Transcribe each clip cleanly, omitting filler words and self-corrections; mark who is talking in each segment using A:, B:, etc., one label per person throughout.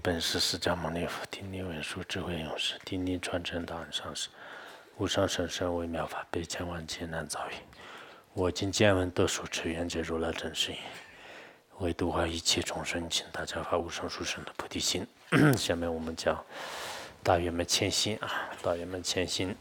A: 本师释迦牟尼佛，听你文殊智慧勇士，听你传承大恩上师，无上甚深微妙法，百千万劫难遭遇。我今见闻得受持愿解如来真实义，为度化一切众生，请大家发无上殊胜的菩提心。下面我们讲大圆满谦心啊，大圆满谦心。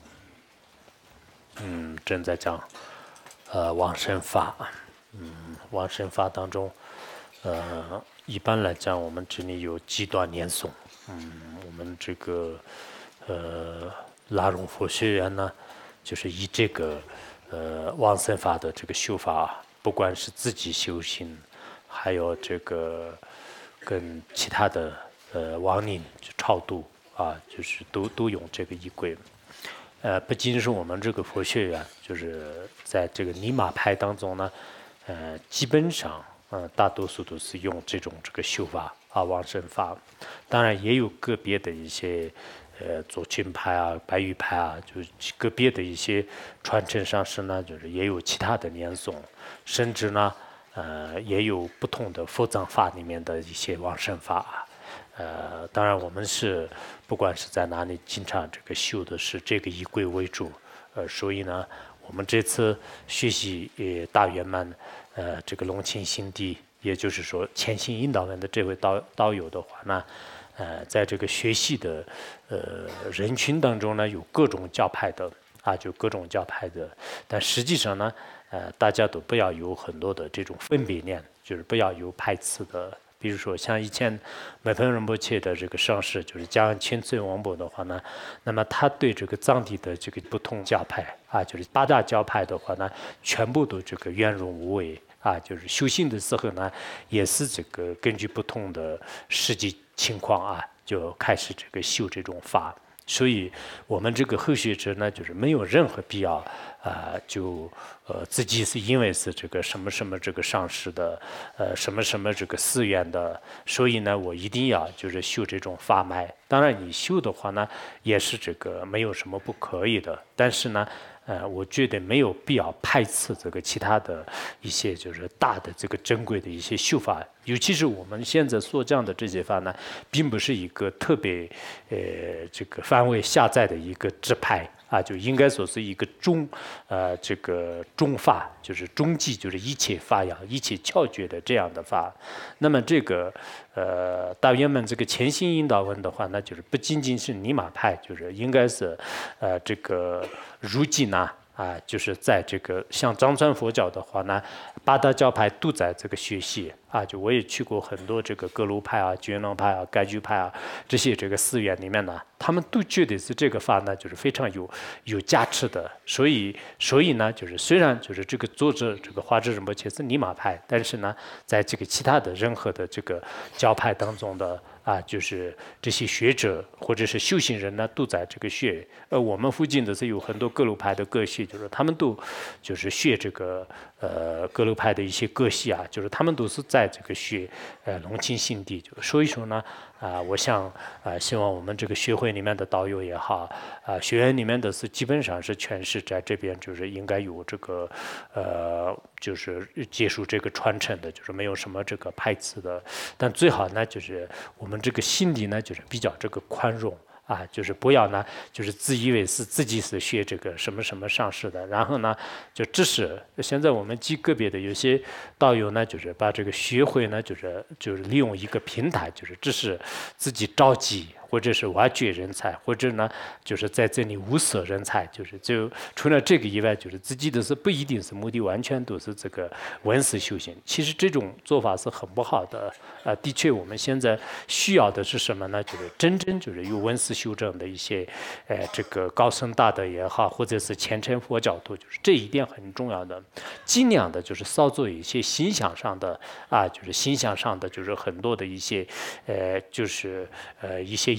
A: 正在讲往生法。往生法当中，一般来讲，我们这里有几段念诵。我们这个拉拢佛学院呢，就是以这个往生法的这个修法，不管是自己修行，还有这个跟其他的亡灵就超度啊，就是都用这个仪轨。不仅是我们这个佛学院，就是在这个尼玛派当中呢，基本上大多数都是用这个修法啊，往生法。当然也有个别的一些左群派啊、白羽派啊，就是个别的一些传承上师呢，就是也有其他的念诵，甚至呢，也有不同的佛藏法里面的一些往生法。当然我们是不管是在哪里，经常这个修的是这个仪轨为主，所以呢，我们这次学习大圆满，这个龙清心地，也就是说谦心引导人的这位道友的话呢，在这个学习的人群当中呢，有各种教派的啊，就各种教派的，但实际上呢，大家都不要有很多的这种分别念，就是不要有排斥的。比如说像以前美彭仁波切的这个上师，就是江千寸王伯的话呢，那么他对这个藏地的这个不同教派啊，就是八大教派的话呢，全部都这个圆融无为啊，就是修行的时候呢，也是这个根据不同的实际情况啊，就开始这个修这种法。所以我们这个后学者呢，就是没有任何必要自己是因为是这个什么什么这个上师的，什么什么这个寺院的，所以呢，我一定要就是修这种法脉。当然，你修的话呢，也是这个没有什么不可以的，但是呢，我觉得没有必要排斥这个其他的一些就是大的这个珍贵的一些修法，尤其是我们现在所讲的这些法呢，并不是一个特别这个范围狭窄的一个支派啊，就应该说是一个这个中法，就是中继，就是一切法养、一切窍诀的这样的法。那么这个大圆满这个潜心引导文的话，那就是不仅仅是尼玛派，就是应该是这个如今呢。就是在这个像藏传佛教的话呢，八大教派都在这个学习啊。就我也去过很多这个格鲁派啊、觉囊派啊、盖居派啊这些这个寺院里面呢，他们都觉得是这个法呢，就是非常有价值的。所以呢，就是虽然就是这个作者这个华智仁波切是尼玛派，但是呢，在这个其他的任何的这个教派当中的。就是这些学者或者是修行人呢，都在这个学。我们附近的是有很多各路派的各系，就是他们都就是学这个各路派的一些各系啊，就是他们都是在这个学龙清心地。就所以说呢，我想希望我们这个学会里面的导友也好，学院里面的是基本上是全是在这边，就是应该有这个就是接受这个传承的，就是没有什么这个排斥的。但最好呢，就是我们这个心里呢，就是比较这个宽容。就是不要呢，就是自以为是自己是学这个什么什么上师的，然后呢，就只是现在我们极个别的有些道友呢，就是把这个学会呢，就是利用一个平台，就是只是自己召集或者是挖掘人才，或者呢，就是在这里物色人才，就除了这个以外，就是自己的是不一定是目的完全都是这个文思修行。其实这种做法是很不好的。的确，我们现在需要的是什么呢？就是真正就是有文思修正的一些，这个高僧大德也好，或者是虔诚佛教徒，就是这一点很重要的。尽量的就是少做一些形象上的就是形象上的就是很多的一些就是一些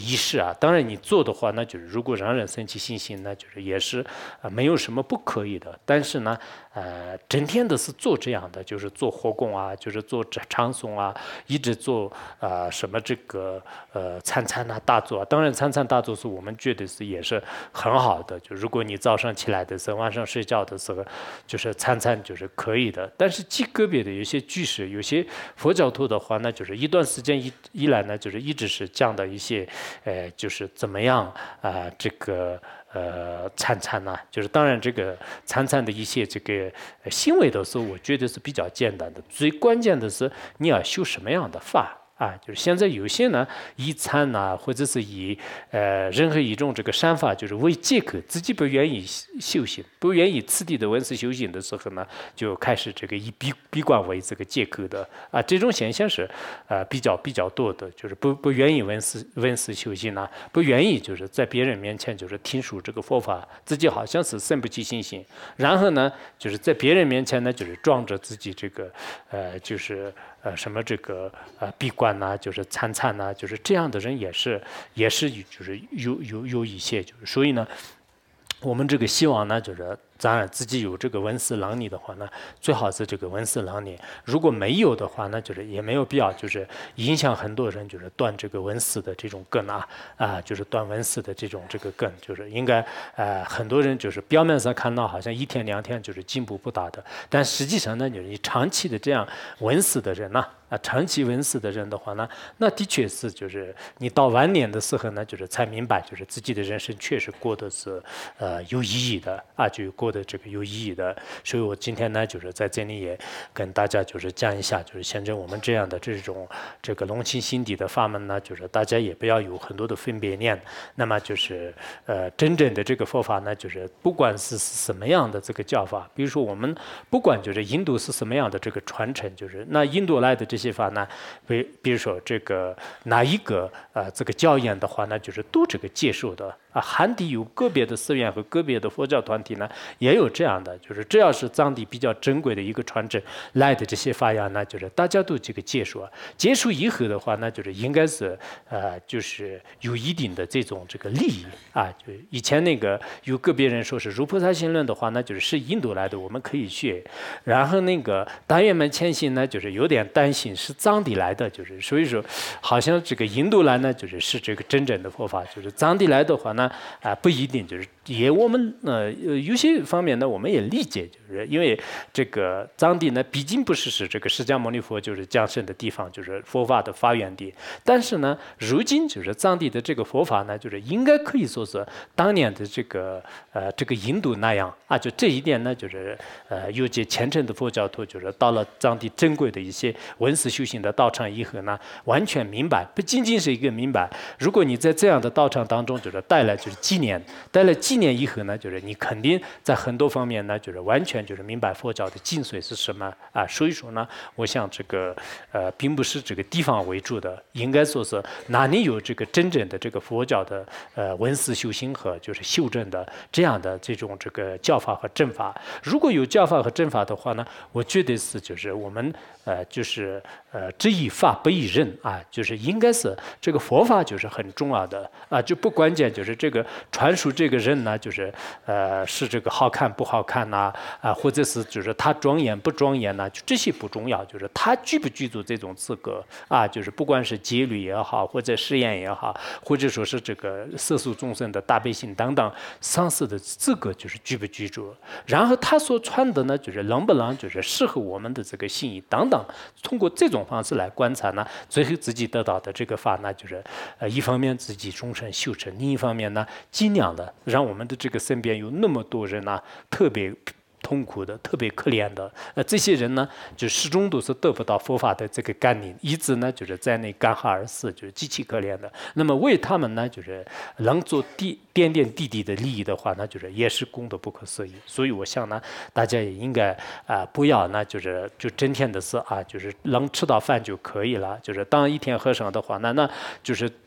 A: 仪式啊。当然你做的话，那就是如果让人升起信心，那就是也是没有什么不可以的。但是呢，整天的是做这样的，就是做活供啊，就是做唱诵啊，一直做什么这个餐餐啊大做啊。当然餐餐大做是我们觉得是也是很好的。就如果你早上起来的时候，晚上睡觉的时候，就是餐餐就是可以的。但是极个别的有些居士，有些佛教徒的话，那就是一段时间以来呢，就是一直是讲的一些，就是怎么样这个。参参呐，就是当然这个参参的一些这个行为的时候，我觉得是比较简单的。最关键的是你要修什么样的法啊？就是现在有些呢，以参呐，或者是以任何一种这个善法，就是为借口，自己不愿意修行，不愿意次第的闻思修行的时候呢，就开始这个以闭关为这个借口的啊。这种现象是比较多的，就是不愿意闻思修行啊，不愿意就是在别人面前就是听说这个佛法，自己好像是生不起信心，然后呢，就是在别人面前呢，就是装着自己这个就是什么这个闭关呐，就是参参呐，就是这样的人也是就是有一些，就是所以呢，我们这个希望呢，就是当然自己有这个闻思能力的话呢，最好是这个闻思能力。如果没有的话，那就是也没有必要，就是影响很多人，就是断这个闻思的这种根就是断闻思的这种这个根，就是应该很多人就是表面上看到好像一天两天就是进步不大的，但实际上呢，就是你长期的这样闻思的人呢。长期闻思的人的话呢，那的确是就是你到晚年的时候呢，就是才明白，就是自己的人生确实过得是有意义的就过得这个有意义的。所以我今天呢，就是在这里也跟大家就是讲一下，就是现在我们这样的这种这个隆起心底的法门呢，就是大家也不要有很多的分别念。那么就是真正的这个佛法呢，就是不管是什么样的这个教法，比如说我们不管就是印度是什么样的这个传承，就是那印度来的这些法呢，比如说这个哪一个这个教言的话呢，就是都这个接受的汉地有个别的寺院和个别的佛教团体呢，也有这样的，就是只要是藏地比较珍贵的一个传承来的这些法呀呢，就是大家都这个接受，接受以后的话呢，就是应该是就是有一定的这种这个利益就以前那个有个别人说是如菩萨行论的话呢，就是印度来的，我们可以学，然后那个达愿门前行呢，就是有点担心是藏地来的，就是所以说好像这个印度来呢，就是这个真正的佛法，就是藏地来的话呢不一定，就是也我们有些方面呢我们也理解，就是因为这个藏地呢毕竟不是这个释迦牟尼佛就是降生的地方，就是佛法的发源地，但是呢如今就是藏地的这个佛法呢，就是应该可以说是当年的这个印度那样就这一点呢，就是有些虔诚的佛教徒就是到了藏地珍贵的一些闻思修行的道场以后呢，完全明白，不仅仅是一个明白。如果你在这样的道场当中，就是带了就是纪念，带了纪念以后呢，就是你肯定在很多方面呢，就是完全就是明白佛教的精髓是什么所以说呢，我想这个并不是这个地方为主的，应该说是哪里有这个真正的这个佛教的闻思修行和就是修正的这样的这种这个教法和正法。如果有教法和正法的话呢，我觉得是就是我们就是只以法不以人就是应该是这个佛法就是很重要的就不关键就是这个传输这个人呢，就是是这个好看不好看或者是就是他庄严不庄严就这些不重要，就是他具不具足这种资格就是不管是戒律也好，或者誓言也好，或者说是这个色素众生的大悲心等等上师的资格就是具不具足，然后他所传的呢，就是能不能就是适合我们的这个心意等等，通过这种方式来观察呢，最后自己得到的这个法呢，就是一方面自己终身修成，另一方面呢，尽量的让我们的这个身边有那么多人特别痛苦的、特别可怜的，这些人呢，就始终都是得不到佛法的这个甘霖，一直呢就是在那干哈而死，就是极其可怜的。那么为他们呢，就是能做点点滴滴的利益的话，那就是也是功德不可思议。所以我想呢，大家也应该不要呢，就整天的是就是能吃到饭就可以了，就是当一天和尚的话，那就是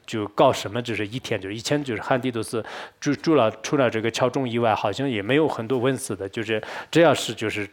A: 就搞什么，就是一天，就是以前就是汉地都是除了这个敲钟以外，好像也没有很多文字的，就是只要是就是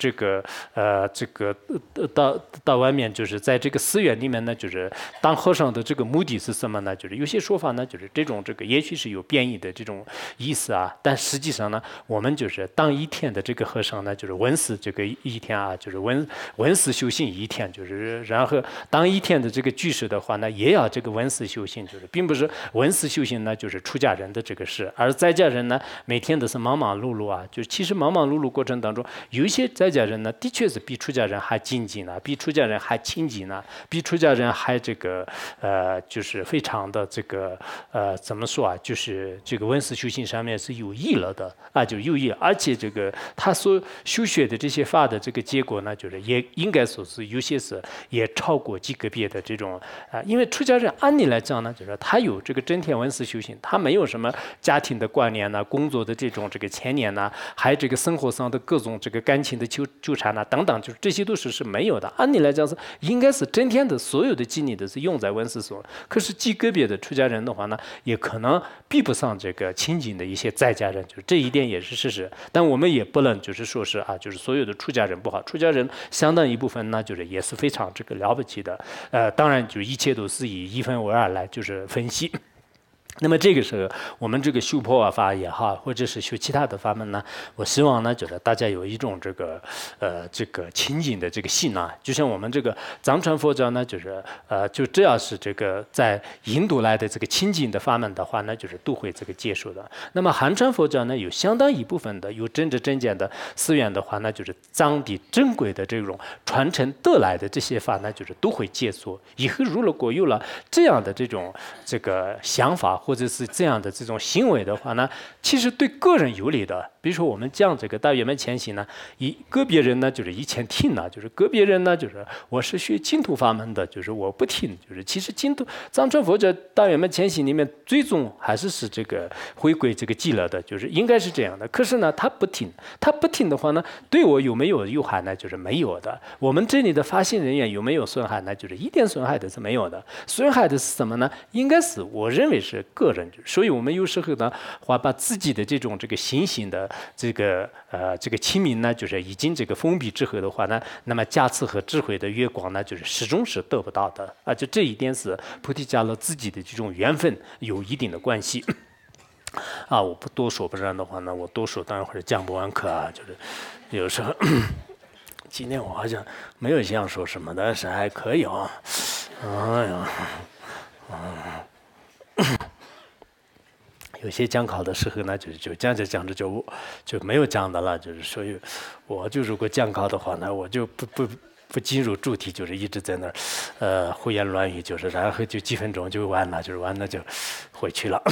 A: 到外面，就是在这个寺院里面呢，就是当和尚的这个目的是什么呢？就是有些说法呢，就是这种也许是有变异的这种意思啊，但实际上呢，我们就是当一天的这个和尚呢，就是闻思这个一天啊，就是闻思修行一天，就是然后当一天的这个居士的话呢，也要这个闻思修行，就是并不是闻思修行呢，就是出家人的这个事，而在家人呢，每天都是忙忙碌碌啊，就其实忙忙碌碌过程当中，有一些在家人呢，的确是比出家人还精进呢，比出家人还清净呢，比出家人还就是非常的怎么说啊，就是这个闻思修行上面是有益了的啊，就有益，而且这个他所修学的这些法的这个结果呢，就是也应该说是有些是也超过极个别的这种因为出家人按理来讲呢，就是他有这个真天闻思修行，他没有什么家庭的观念呐、工作的这个牵连呐，还有这个生活上的各种这个感情的纠缠呐等等，就是这些都是没有的。按理来讲是应该是真天的所有的精力都是用在闻思所，可是极个别的出家人的话呢，也可能比不上这个清净的一些在家人，就是这一点也是事实。但我们也不能就是说是啊，就是所有的出家人不好，出家人相当一部分呢，就是也是非常这个了不起的。当然就一切都是以一分为二来就是分析。那么这个时候，我们这个修破法也好，或者是修其他的法门呢，我希望呢，就是大家有一种这个清净的这个心啊，就像我们这个藏传佛教呢，就是就只要是这个在印度来的这个清净的法门的话呢，就是都会这个接受的。那么汉传佛教呢，有相当一部分的有真知真见的寺院的话呢，就是藏地珍贵的这种传承得来的这些法呢，就是都会接受。以后如果有了这样的这个想法，或者是这样的这种行为的话呢，其实对个人有利的。比如说我们讲这个大圆满前行呢，个别人呢就是以前听了，就是个别人呢就是我是学净土法门的，就是我不听，就是其实净土藏传佛教大圆满前行里面最终还是这个回归这个极乐的，就是应该是这样的。可是呢，他不听的话呢，对我有没有有害呢？就是没有的。我们这里的发心人员有没有损害呢？就是一点损害都是没有的。损害的是什么呢？应该是我认为是个人，所以我们有时候呢，把自己的这个心性的这个清明呢，就是已经这个封闭之后的话呢，那么加持和智慧的月光呢，就是始终是得不到的啊。就这一点是菩提伽罗自己的这种缘分有一定的关系。啊，我不多说，不然的话呢，我多说待会儿讲不完课啊。就是有时候，今天我好像没有想说什么，但是还可以啊。哎呀，有些讲考的时候呢，就讲着讲着就没有讲的了，就是所以，我就如果讲考的话呢，我就不进入主题，就是一直在那儿胡言乱语，就是然后就几分钟就完了，就是完了就回去了。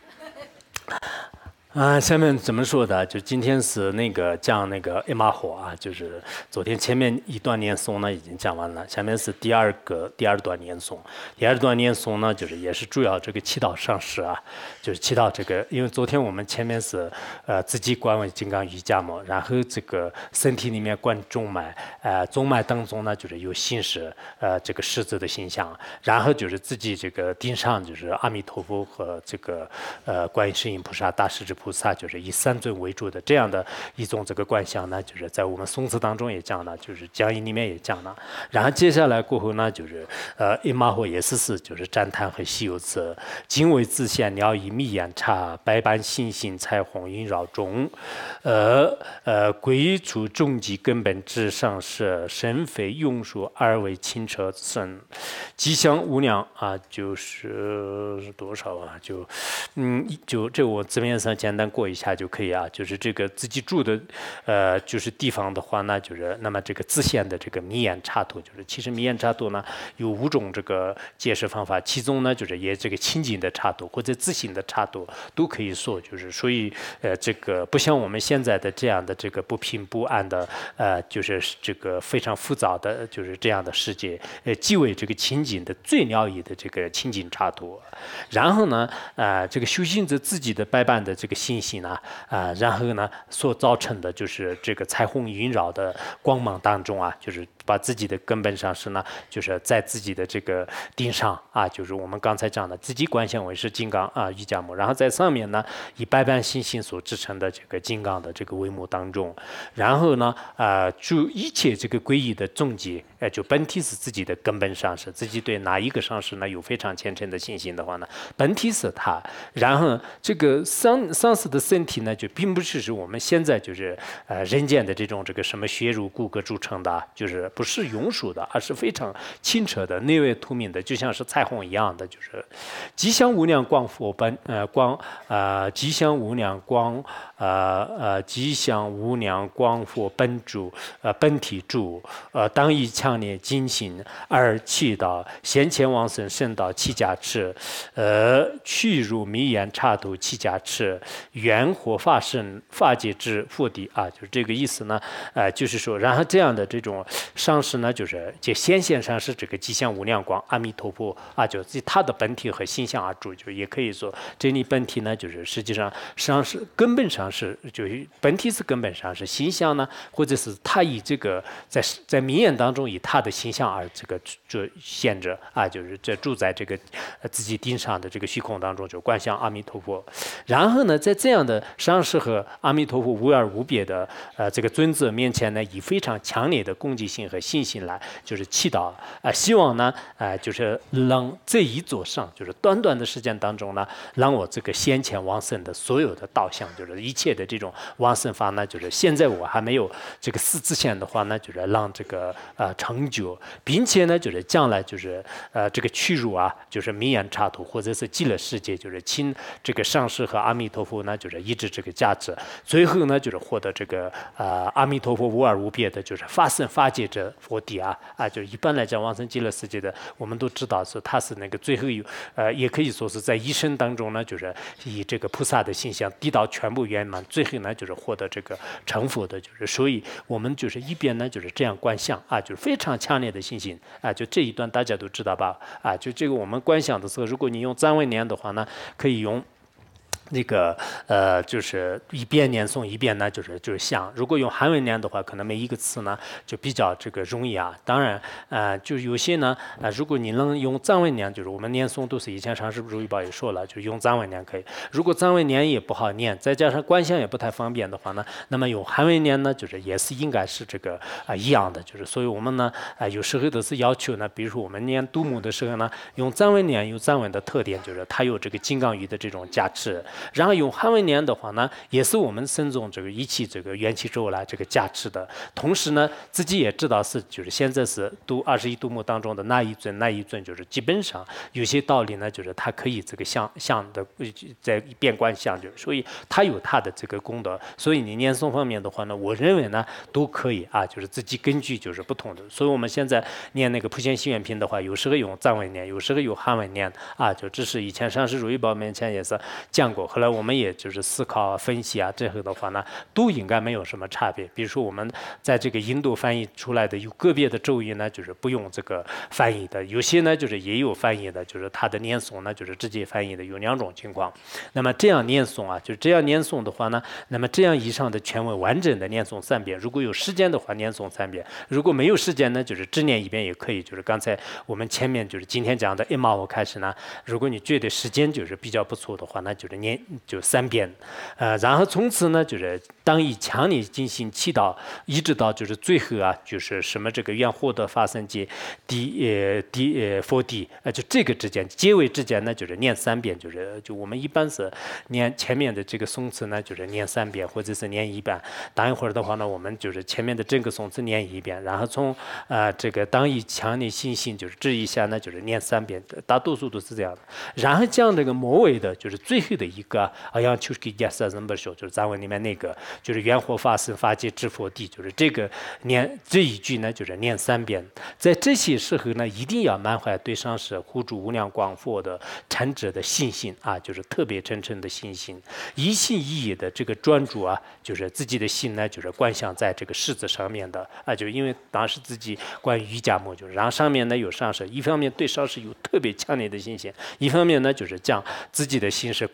A: 下面怎么说的？就今天是讲一马火啊，就是昨天前面一段念诵呢已经讲完了，下面是第二段念诵。第二段念诵呢，就是也是主要这个祈祷上师啊，就是祈祷这个，因为昨天我们前面是自己观为金刚瑜伽嘛，然后这个身体里面观中脉，中脉当中呢就是有心识这个狮子的形象，然后就是自己这个顶上就是阿弥陀佛和这个观世音菩萨、大势至菩萨，就是以三尊为主的这样的一种这个观想呢，就是在我们诵词当中也讲了，就是讲义里面也讲了。然后接下来过后呢，就是一马火也是就是赞叹和西游词，经纬自现鸟以密眼察，百般星星彩虹萦绕中，归处终极根本之上是身非庸俗而为清澈身，吉祥无量啊，就是多少啊？就这我字面上简单过一下就可以啊。就是这个自己住的就是地方的话呢，就是那么这个自现的这个密眼插图，就是其实密眼插图呢有5种这个解释方法，其中呢就是也这个清净的插图或者自信的插图都可以说，就是所以这个不像我们现在的这样的这个不平不安的就是这个非常复杂的就是这样的世界，即为这个清净的最了义的这个清净插图。然后呢这个修行者自己的百般的这个信心呢然后呢所造成的就是这个彩虹萦绕的光芒当中啊，就是把自己的根本上是呢，就是在自己的这个顶上啊，就是我们刚才讲的自己观想为是金刚啊瑜伽木，然后在上面呢以百般信心所制成的这个金刚的这个帷幕当中，然后呢就一切这个皈依的终极，就本体是自己的根本上师，自己对哪一个上师呢有非常虔诚的信心的话呢，本体是他，然后这个上师的身体呢，就并不是我们现在就是人间的这种这个什么血肉骨骼组成的，就是不是庸俗的，而是非常清澈的、内外透明的，就像是彩虹一样的，就是吉祥无量光佛本吉祥无量光吉祥无量光佛本主本体主当以强烈精行而祈祷先前往生圣道七加持去入迷眼插头七加持缘火法身法界之佛地啊，就是这个意思呢。就是说，然后这样的这种上师呢，就是这显现上是这个吉祥无量光阿弥陀佛啊，就是他的本体和形象而主，就也可以说这里本体呢，就是实际上上是根本上是就是本体是根本上是形象呢，或者是他以这个在名言当中以他的形象而这个现着啊，就是这住在这个自己顶上的这个虚空当中，就观想阿弥陀佛。然后呢，在这样的上师和阿弥陀佛无二无别的这个尊者面前呢，以非常强烈的恭敬心和信心来，就是祈祷希望呢就是让这一座上，就是短短的时间当中呢，让我这个先前往生的所有的道相，就是一切的这种往生法呢，就是现在我还没有这个四之前的话呢，就是让这个成就，并且呢，就是将来就是这个去入啊，就是名言插图或者是极乐世界，就是亲这个上师和阿弥陀佛呢，就是一直这个价值，最后呢，就是获得这个阿弥陀佛无二无别的，就是法身法界者佛地啊，就是一般来讲往生极乐世界的，我们都知道是他是那个最后有也可以说是在一生当中呢，就是以这个菩萨的形象地道全部圆满，最后呢就是获得这个成佛的，就是所以我们就是一边呢就是这样观想就是非常强烈的信心就这一段大家都知道吧就这个我们观想的时候，如果你用藏文念的话呢，可以用那个就是一边念诵一边呢，就是想，如果用韩文念的话，可能每一个词呢就比较这个容易当然就有些呢如果你能用藏文念，就是我们念诵都是以前上师如意宝也说了，就用藏文念可以。如果藏文念也不好念，再加上观想也不太方便的话呢，那么用韩文念呢，就是也是应该是这个一样的，就是所以我们呢有时候都是要求呢，比如说我们念度母的时候呢，用藏文念有藏文的特点，就是它有这个金刚语的这种加持。然后用汉文念的话呢，也是我们僧众这个一起这个元气咒来这个加持的。同时呢，自己也知道是就是现在是读21度母当中的那一尊，就是基本上有些道理呢，就是它可以这个像的在变观相，就是所以它有它的这个功德。所以你念诵方面的话呢，我认为呢都可以就是自己根据就是不同的。所以我们现在念那个普贤行愿品的话，有时候用藏文念，有时候用汉文念就这是以前上师如意宝面前也是讲过。后来我们也就是思考分析这后的话呢，都应该没有什么差别。比如说我们在这个印度翻译出来的有个别的咒语呢，就是不用这个翻译的；有些呢就是也有翻译的，就是它的念诵呢就是直接翻译的，有两种情况。那么这样念诵就是这样念诵的话呢，那么这样以上的全文完整的念诵3遍，如果有时间的话念诵3遍，如果没有时间呢，就是只念1遍也可以。就是刚才我们前面就是今天讲的1毛开始呢，如果你觉得时间就是比较不错的话，那就是念就3遍，然后从此呢，就是当以强烈进行祈祷，一直到就是最后就是什么这个愿获得法身界佛地，就这个之间结尾之间呢，就是念3遍，就我们一般是念前面的这个颂词呢，就是念3遍，或者是念1遍。等一会儿的话呢，我们就是前面的整个颂词念1遍，然后从这个当以强烈信心就是这一下呢，就是念3遍，大多数都是这样的。然后将这个末尾的，就是最后的一个就是给解释怎么说，就是藏文里面那个就是愿获法身法界之佛地，就是这个念这一句呢，就是念3遍。在这些时候呢，一定要满怀对上师护主无量光佛的诚挚的信心就是特别真诚的信心，一心一意的这个专注就是自己的心呢，就是观想在这个狮子上面的就因为当时自己关于瑜伽木，就是然后上面呢有上师，一方面对上师有特别强烈的信心，一方面呢就是将自己的心是观想这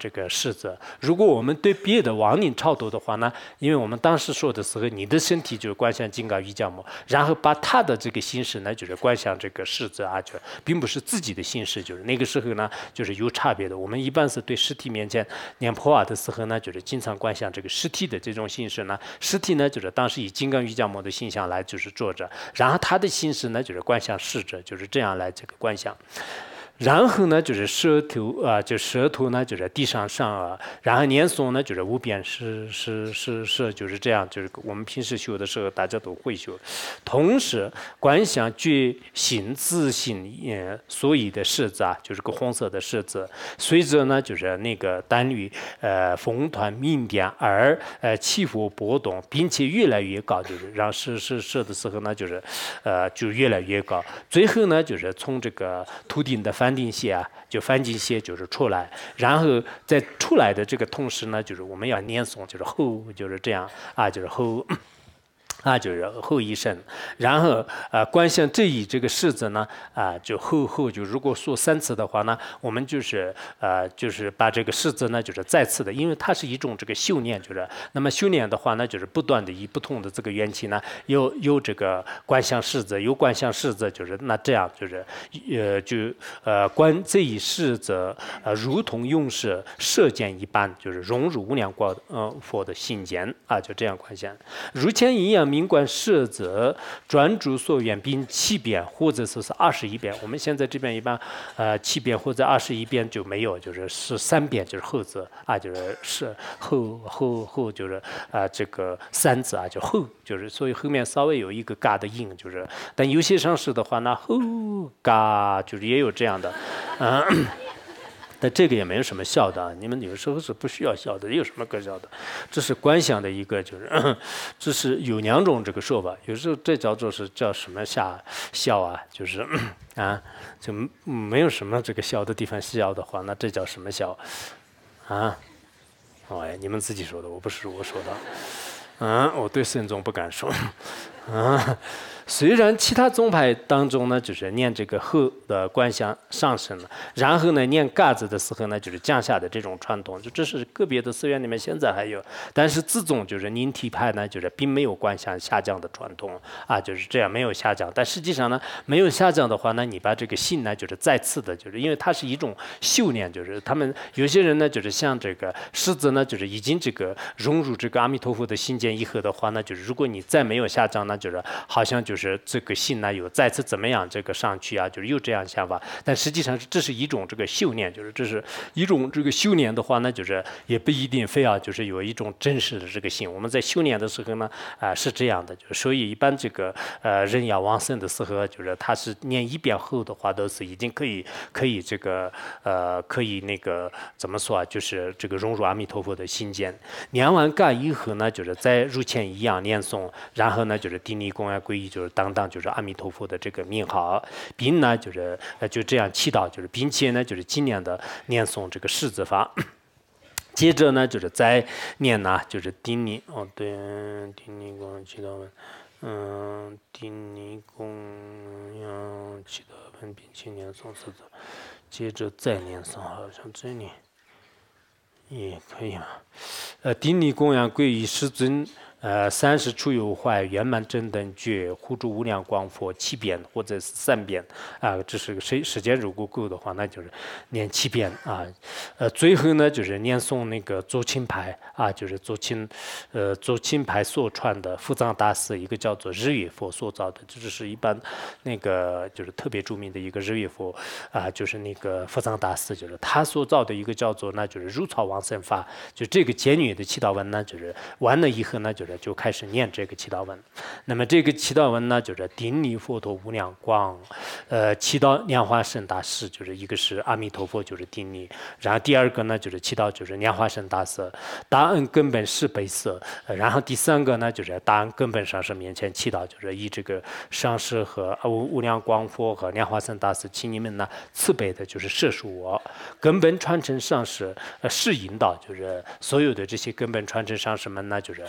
A: 这个世子。如果我们对别的亡灵超度的话呢，因为我们当时说的时候，你的身体就是观想金刚瑜伽母，然后把他的这个心识呢，就是观想这个世子啊，就并不是自己的心识，就是那个时候呢，就是有差别的。我们一般是对尸体面前念破瓦的时候呢，就是经常观想这个尸体的这种心识呢，尸体呢就是当时以金刚瑜伽母的形象来就是坐着，然后他的心识呢就是观想逝者，就是这样来这个观想。然后呢，就是舌头啊，就舌头呢，就是地上上颚，然后念诵呢，就是无边是，就是这样，就是我们平时修的时候，大家都会修。同时，观想觉心自性所以的式子啊，就是个红色的式子，随着呢，就是那个单律风团明点而起伏波动，并且越来越高，就是让是的时候呢，就是就越来越高，最后呢，就是从这个头顶的梵定穴啊，就梵净穴就是出来，然后在出来的这个同时呢，就是我们要念诵，就是后，就是这样啊，就是后。啊，就是后一声，然后观想这一这个式子呢，就后就如果说3次的话呢，我们就是就是把这个式子呢，就是再次的，因为它是一种这个修炼，就是那么修炼的话呢，就是不断的以不同的这个缘起呢，有这个观想式子，有观想式子，就是那这样就是观这一式子如同用是射箭一般，就是融入无量光佛的心间啊，就这样观想，如前一样。明观世子专注所愿，并7遍或者是21遍。我们现在这边一般7遍或者21遍就没有，就是13遍就是后字啊，就是后就是这个3字啊，就后就是所以后面稍微有一个嘎的音，就是但有些上师的话呢后嘎就是也有这样的，但这个也没有什么笑的，你们有时候是不需要笑的，有什么可笑的？这是观想的一个，就是这是有2种这个说法，有时候这叫做是叫什么笑啊，就是就没有什么这个笑的地方笑的话，那这叫什么笑啊？哎，你们自己说的，我不是我说的，我对圣宗不敢说，虽然其他宗派当中呢，就是念这个后的观想上升了，然后呢念嘎子的时候呢，就是降下的这种传统，就这是个别的寺院里面现在还有，但是自宗就是宁体派呢，就是并没有观想下降的传统啊，就是这样没有下降。但实际上呢，没有下降的话呢，你把这个心呢，就是再次的，就是因为它是一种修炼，就是他们有些人呢，就是像这个狮子呢，就是已经这个融入这个阿弥陀佛的心间以后的话呢，就是如果你再没有下降呢，就是好像就是这个心呢有再次怎么样这个上去啊，就是有这样想法，但实际上这是一种这个修炼，就是这是一种这个修炼的话呢，就是也不一定非要就是有一种真实的这个心。我们在修炼的时候呢，是这样的，就所以一般这个人要往生的时候，就是他是念1遍后的话，都是已经可以这个可以那个怎么说啊，就是这个融入阿弥陀佛的心间。念完嘎以后呢，就是再如前一样念诵，然后呢就是顶礼供养皈依，就是当就是阿弥陀佛的这个名号，并呢就是就这样祈祷，就是并且呢就是尽量的念诵这个世子法。接着呢就是再念呢就是顶礼对，顶礼供养祈祷文，顶礼供养祈祷文，并且念诵世子，接着再念诵，好像这里也可以嘛。顶礼供养皈依世尊。30处有坏圆满真等觉护住无量光佛7遍或者是3遍这是时间如果够的话，那就是念7遍啊。最后呢就是念诵那个左钦牌就是左钦牌所传的福藏大师一个叫做日月佛所造的，这是一般那个就是特别著名的一个日月佛就是那个福藏大师，就是他所造的一个叫做那就是如草往生法，就这个简女的祈祷文呢，就是完了以后呢就开始念这个祈祷文。那么这个祈祷文呢，就是顶礼佛陀无量光，祈祷莲花生大师，就是一个是阿弥陀佛，就是顶礼，然后第2个呢就是祈祷就是莲花生大师，大恩根本是悲色，然后第3个呢就是大恩根本上师面前祈祷，就是以这个上师和无量光佛和莲花生大师，请你们呢慈悲的就是摄受我，根本传承上师是引导，就是所有的这些根本传承上师们呢，就是我要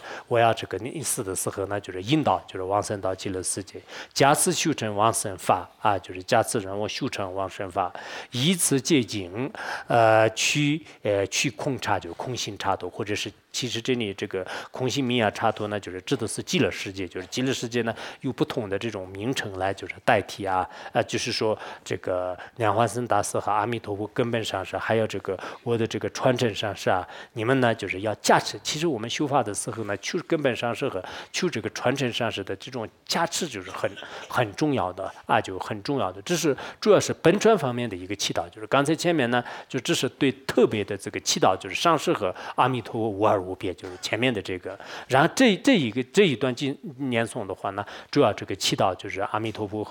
A: 要这个意思的时候呢，就是引导，就是往生到极乐世界。假此修成往生法啊，就是假此让我修成往生法，以此戒境，去空刹，就是空性刹土，或者是。其实这里这个空性密啊刹土呢，就是指的是极乐世界，就是极乐世界呢有不同的这种名称来就是代替就是说这个莲花生大师和阿弥陀佛根本上是，还有这个我的这个传承上是你们呢就是要加持。其实我们修法的时候呢，求根本上是和求这个传承上是的这种加持就是很重要的就很重要的。这是主要是本传方面的一个祈祷，就是刚才前面呢就这是对特别的这个祈祷，就是上师和阿弥陀佛无二无别，就是前面的这个。然后这一段念诵的话呢，主要这个祈祷就是阿弥陀佛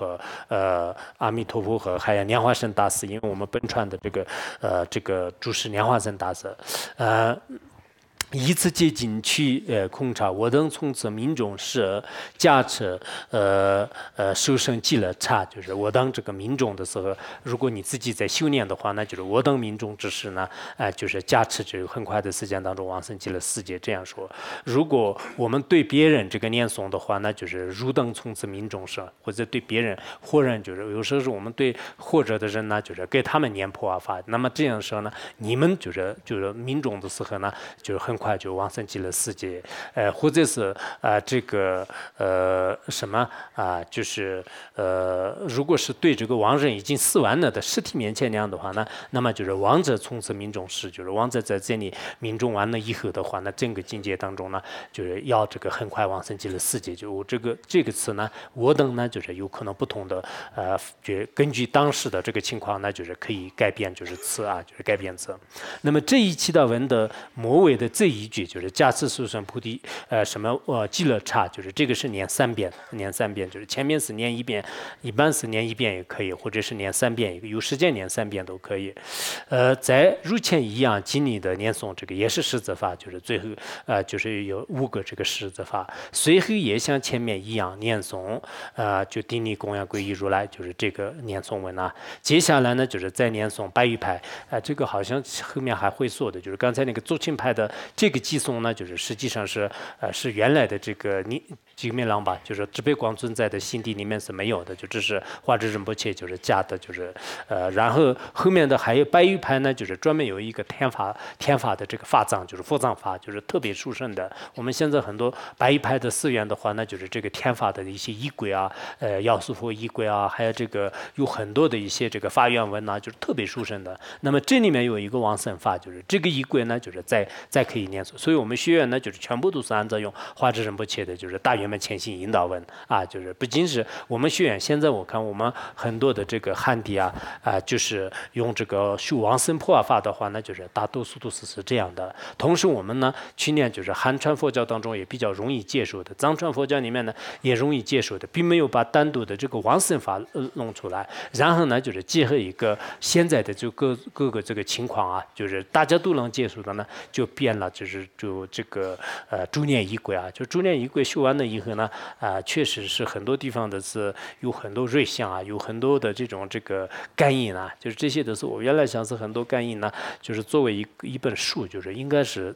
A: 和还有莲花生大师，因为我们本传的这个主是莲花生大师，以此戒境去空刹，我等从此民众是加持受生极乐刹，就是我等这个民众的时候，如果你自己在修炼的话，那就是我等民众之时呢，就是加持这个很快的时间当中往生极乐世界。这样说，如果我们对别人这个念诵的话，那就是如等从此民众生，或者对别人或人就是有时候是我们对或者的人呢，就是给他们念破瓦法，那么这样说呢，你们就是民众的时候呢，就是很快就往生极乐世界，或者是这个什么就是如果是对这个亡人已经死完了的尸体面前那样的话呢，那么就是亡者从此民众时，就是亡者在这里民众完了以后的话呢，整个境界当中呢，就是要这个很快往生极乐世界。就这个词呢，我等呢就是有可能不同的就根据当时的这个情况呢，就是可以改变就是词就是改变词。那么这一祈祷文的末尾的这一句就是加持受生菩提极乐刹，就是这个是念3遍，就是前面是念1遍，一般是念1遍也可以，或者是念3遍，有时间念3遍都可以。在如前一样经里的念诵，这个也是十字法，就是最后就是有5个这个十字法，随后也像前面一样念诵就顶礼供养皈依如来，就是这个念诵文接下来呢就是再念诵白玉牌，这个好像后面还会说的，就是刚才那个祖钦派的这个寄诵呢，就是实际上是原来的这个金面郎吧，就是智悲光尊在的心地里面是没有的，就这是华智仁波切就是加的，就是然后后面的还有白玉牌呢，就是专门有一个天法的这个法藏，就是佛藏法，就是特别殊胜的。我们现在很多白玉牌的寺院的话呢，就是这个天法的一些仪轨药师佛仪轨还有这个有很多的一些这个法愿文就是特别殊胜的。那么这里面有一个往生法，就是这个仪轨呢，就是再可以念诵。所以我们学院呢，就是全部都是按照用华智仁波切的，就是大圆满前行引导文就是不仅是我们学院，现在我看我们很多的这个汉地就是用这个修往生破法的话呢，就是大多数都是这样的。同时我们呢去年就是汉传佛教当中也比较容易接受的，藏传佛教里面呢也容易接受的，并没有把单独的这个往生法弄出来，然后呢就是结合一个现在的就各个这个情况就是大家都能接受的呢，就变了，就这个诸念仪轨就诸念仪轨修完了以后呢确实是很多地方的是有很多瑞相有很多的这个感应就是这些都是我原来想是很多感应呢，就是作为一本书，就是应该是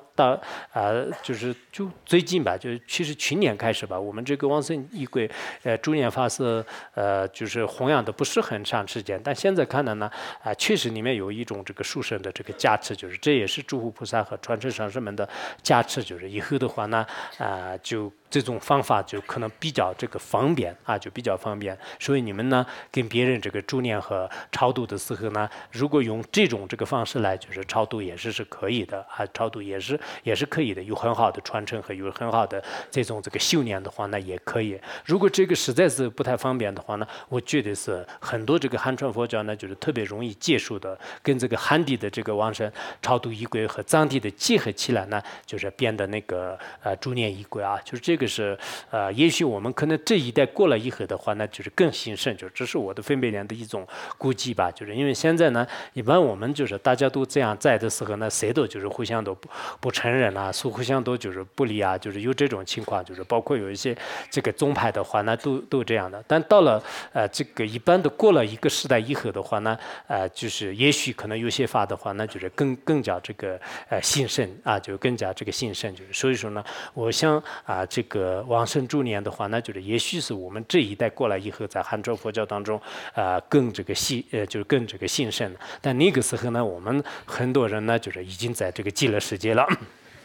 A: 就最近吧，就是其实去年开始吧，我们这个往生仪轨诸念法是就是弘扬的不是很长时间，但现在看来呢确实里面有一种这个殊胜的这个加持，就是这也是诸佛菩萨和传承上师们的加持，就是以后的话呢就这种方法就可能比较这个方便就比较方便。所以你们呢跟别人这个助念和超度的时候呢，如果用这个方式来就是超度也是可以的超度也是可以的，有很好的传承和有很好的这个修炼的话呢也可以。如果这个实在是不太方便的话呢，我觉得是很多这个汉传佛教呢就是特别容易接受的，跟这个汉地的这个往生超度仪轨和藏地的结合起来呢，就是变得那个助念仪轨就是这个个是也许我们可能这一代过了以后的话呢，就是更兴盛，就这是我的分别念的一种估计吧。就是因为现在呢，一般我们就是大家都这样在的时候呢，谁都就是互相都不承认啊，互相都就是不理啊，就是有这种情况，就是包括有一些这个宗派的话呢，都这样的。但到了这个一般的过了一个时代以后的话呢，就是也许可能有些法的话呢，就是更加这个兴盛啊，就更加这个兴盛，就是所以说呢，我想这个往生诸年的话呢，就是也许是我们这一代过来以后，在汉传佛教当中更这个就是更这个兴盛。但那个时候呢，我们很多人呢，就是已经在这个极乐世界了。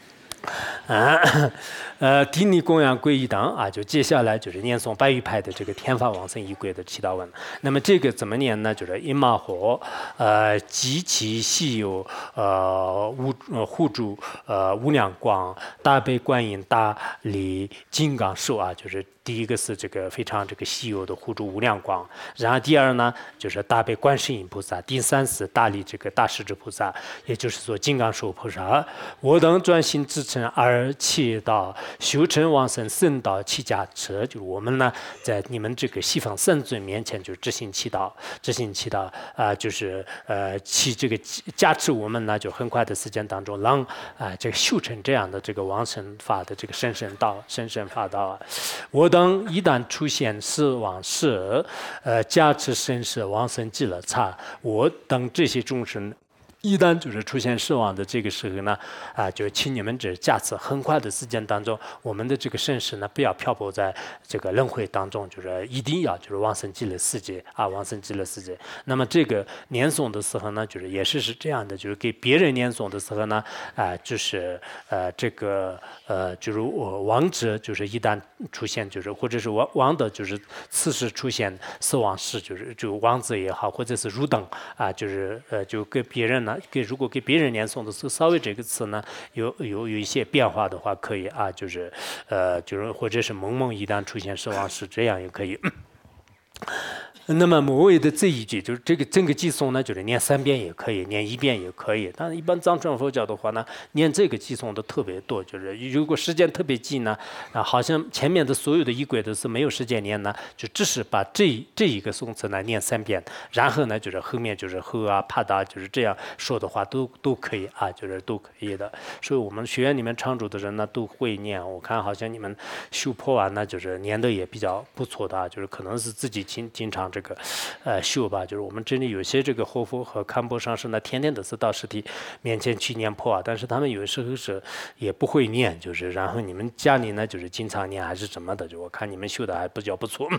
A: 地尼供养皈依等啊，就接下来就是念诵白玉派的这个天法往生仪轨的祈祷文。那么这个怎么念呢？就是因马火，极其稀有，护住，无量光，大悲观音，大力金刚寿啊，就是第一个是这个非常这个稀有的护住无量光，然后第二呢就是大悲观世音菩萨，第三是大力这个大势至菩萨，也就是说金刚寿菩萨。我等专心至诚而祈祷修成往生圣道起加持，就是我们呢在你们这个西方圣尊面前就执行祈祷，就是祈这个加持我们呢，就很快的时间当中让这个修成这样的这个往生法的这个甚深法道啊。我等一旦出现死亡时，加持生死往生极乐刹，我等这些众生。一旦就是出现死亡的这个时候呢，就请你们这加持，很快的时间当中，我们的这个生死呢，不要漂泊在这个轮回当中，就是一定要就是往生极乐世界啊，往生极乐世界。那么这个念诵的时候呢，就是也是这样的，就是给别人念诵的时候呢，就是这个就是亡者就是一旦出现就是或者是亡的就是此时出现死亡时，就亡者也好，或者是入等就是就给别人呢。如果给别人念诵的时候，稍微这个词呢有一些变化的话，可以就是或者是蒙一旦出现死亡时，这样也可以。那么末尾的这一句就是这个整个偈颂呢，就是念3遍也可以，念1遍也可以。但是一般藏传佛教的话呢，念这个偈颂的特别多，就是如果时间特别紧呢，好像前面的所有的仪轨都是没有时间念呢，就只是把这一个颂词呢念3遍，然后呢就是后面就是后帕达就是这样说的话都可以就是都可以的。所以我们学院里面常住的人呢都会念，我看好像你们修破完呢就是念的也比较不错的就是可能是自己经常这个修吧，就是我们这里有些这个活佛和堪波上师呢，天天都是到实体面前去念破但是他们有时候是也不会念，就是然后你们家里呢就是经常念还是什么的，就我看你们修的还比较不错。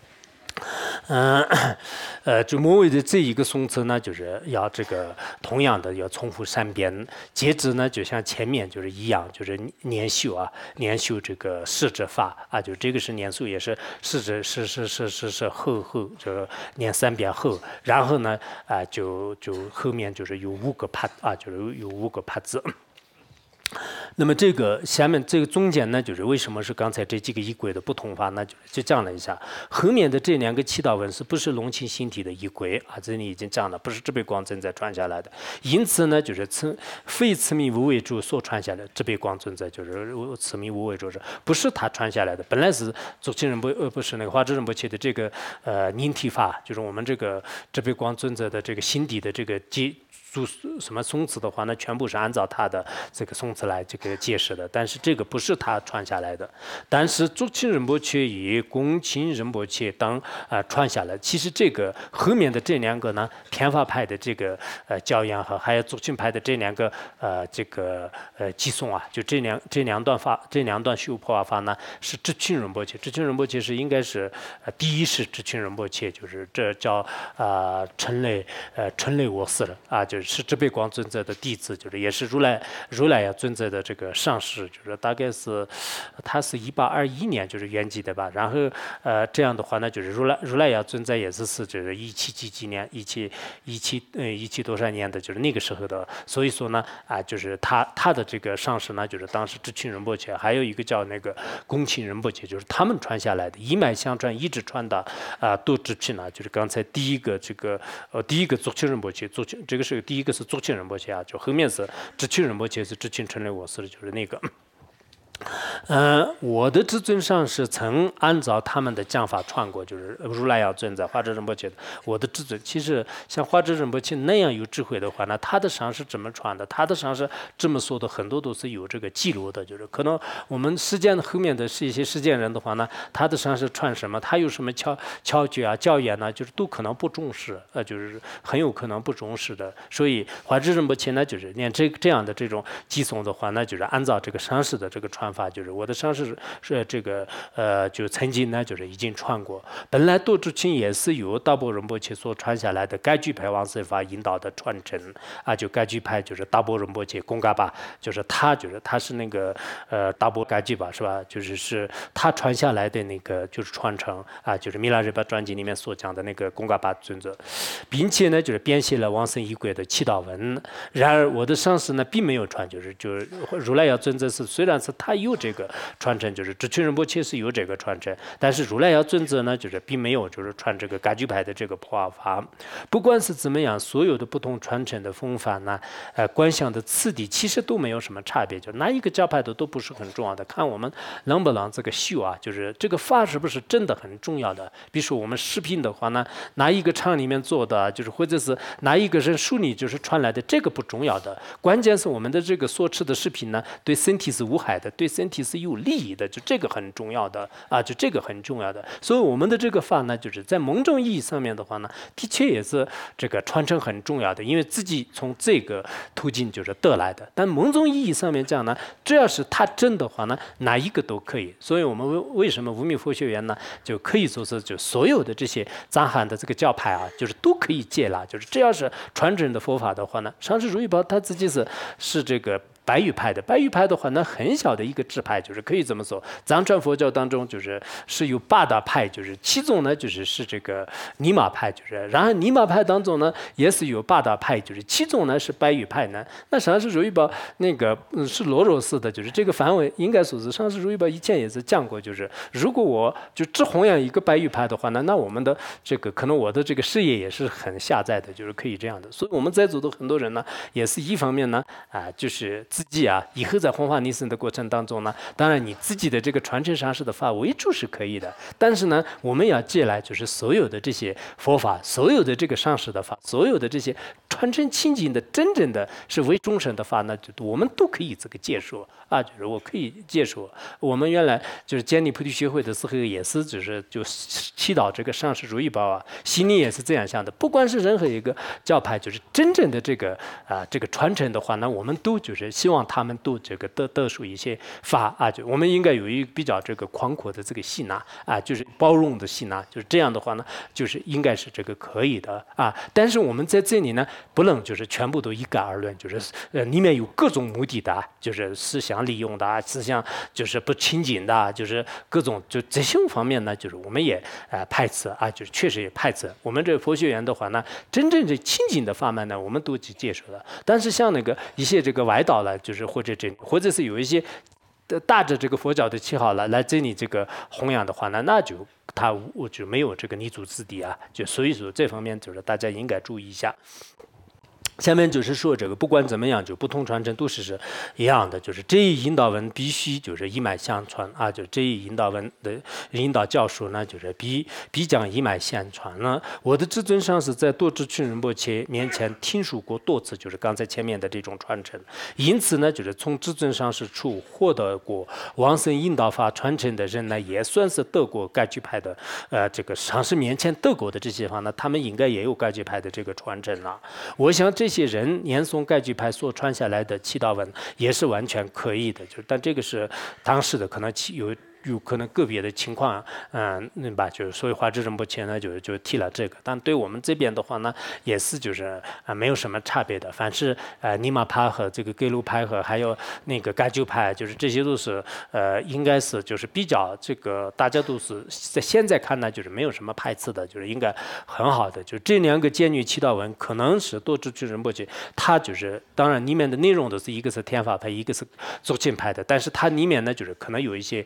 A: 就末尾的这一个颂词呢，就是要这个同样的要重复3遍，接着呢就像前面就是一样，就是念修这个释者法就这个是念修也是释者是后就念3遍后，然后呢就后面就是有5个帕就是有5个帕字。那么这个下面这个中间呢，就是为什么是刚才这几个仪轨的不同法呢？就讲了一下，后面的这2个祈祷文是不是龙清心体的仪轨这里已经讲了，不是智悲光尊者传下来的。因此呢，就是非慈迷无畏主所传下来的智悲光尊者，就是慈迷无畏主是不是他传下来的？本来是祖清仁不是那个华智仁波切的这个凝体法，就是我们这个智悲光尊者的这个心底的这个什么颂词的话呢，全部是按照他的这个颂词来这个解释的，但是这个不是他传下来的。但是祖清仁波切与贡钦仁波切等传下来。其实这个后面的这2个呢，天法派的这个教言和还有祖清派的这2个这个偈颂就这两段修破法呢，是智清仁波切。智清仁波切是应该是第一是智清仁波切，就是这叫陈雷我死了就是智悲光尊者的弟子，就是也是如来呀尊者的这个上师，就是大概是他是1821年就是圆寂的吧。然后这样的话呢，就是如来呀尊者也是就是17几年17多少年的，就是那个时候的。所以说呢就是他的这个上师呢，就是当时智清仁波切，还有一个叫那个贡钦仁波切，就是他们传下来的，一脉相传，一直传到都智清就是刚才第一个这个第一个祖清仁波切，这个是第一个是祖清仁波切就后面是智清仁波切是智清陈雷我师，就是那个。 我的至尊上师曾按照他们的讲法传过，就是如来要尊者华智仁波切的。我的至尊，其实像华智仁波切那样有智慧的话呢，他的上师怎么传的？他的上师这么说的，很多都是有这个记录的，就是可能我们世间后面的是一些世间人的话呢，他的上师传什么，他有什么窍诀啊、教言呢，就是都可能不重视，就是很有可能不重视的。所以华智仁波切呢，就是念这样的这种寄诵的话呢，就是按照这个上师的这个传法，就是我的上师是这个就曾经呢，就是已经传过。本来多智钦也是由大波仁波切所传下来的该具派往生法引导的传承啊，就该具派就是大波仁波切贡嘎巴，就是他是那个大波该具吧，是吧？是他传下来的那个就是传承啊，就是米拉日巴传记里面所讲的那个贡嘎巴尊者，并且呢，就是编写了往生仪轨的祈祷文。然而我的上师呢，并没有传，就是如来要尊者是虽然是他有这个传承，就是智群仁波切是有这个传承，但是如来要尊者呢，就是并没有就是传这个该具派的这个破瓦法。不管是怎么样，所有的不同传承的风法呢，观想的次第其实都没有什么差别，就哪一个教派的都不是很重要的，看我们能不能这个修啊，就是这个法是不是真的很重要的。比如说我们视频的话呢，哪一个厂里面做的，就是或者是哪一个人书里就是传来的，这个不重要的，关键是我们的这个所吃的食品呢，对身体是无害的，对身体是有利益的，就这个很重要的啊，就这个很重要的。所以我们的这个法呢，就是在某种意义上面的话呢，的确也是这个传承很重要的，因为自己从这个途径就是得来的。但某种意义上面讲呢，只要是他真的话呢，哪一个都可以。所以我们为什么无名佛学院呢，就可以说是就所有的这些藏汉的这个教派啊，就是都可以接纳，就是只要是传承的佛法的话呢，上师如意宝他自己是这个白玉派的，白玉派的话呢，很小的一个支派，就是可以这么说。藏传佛教当中是有8大派，就是其中呢是这个尼玛派，然后尼玛派当中呢也是有8大派，就是其中呢是白玉派呢。那上师如意宝那个是罗罗寺的，就是这个范围应该说是上师如意宝以前也是讲过，就是如果我就只弘扬一个白玉派的话呢，那我们的这个可能我的这个事业也是很下载的，就是可以这样的。所以我们在座的很多人呢，也是一方面呢就是自己以后在弘法利生的过程当中呢，当然你自己的这个传承上师的法为主是可以的，但是呢，我们要借来就是所有的这些佛法，所有的这个上师的法，所有的这些传承清净的真正的是为众生的法呢，我们都可以这个接受啊，就是我可以接受。我们原来就是建立菩提学会的时候，也是就祈祷这个上师如意宝心里也是这样想的。不管是任何一个教派，就是真正的这个这个传承的话呢，我们都就是希望他们都这个得出一些法就我们应该有一个比较这个宽阔的这个吸纳就是包容的吸纳，就是这样的话呢，就是应该是这个可以的但是我们在这里呢，不能就是全部都一概而论，就是里面有各种目的的就是思想利用的思想就是不清净的，就是各种就这些方面呢，就是我们也排斥就是确实也排斥。我们这佛学院的话呢，真正的清净的法门呢，我们都去接受的。但是像那个一些这个外道了，就是或者是有一些带着这个佛教的旗号来这里这个弘扬的话呢，那就我就没有这个立足之地就所以说这方面就是大家应该注意一下。下面就是说这个不管怎么样，就不同传承都是一样的，就是这一引导文必须就是一脉相传就这一引导文的引导教授呢，就是必将一脉相传呢。我的至尊上师在多智群仁波切面前听说过多次，就是刚才前面的这种传承，因此呢，就是从至尊上师处获得过往生引导法传承的人呢，也算是得过该具派的这个上师面前得过的这些法呢，他们应该也有该具派的这个传承了。我想这些人念诵该具派所传下来的祈祷文也是完全可以的，但这个是当时的可能有可能个别的情况，吧，就是所以华智仁波切呢就提了这个，但对我们这边的话呢，也是就是没有什么差别的，凡是尼玛派和这个格鲁派和还有那个该具派，就是这些都是应该是就是比较这个大家都是在现在看呢，就是没有什么排斥的，就是应该很好的。就这2个监狱祈祷文，可能是多智群仁波切，它就是当然里面的内容都是一个是天法派，一个是宗庆派的，但是它里面呢就是可能有一些变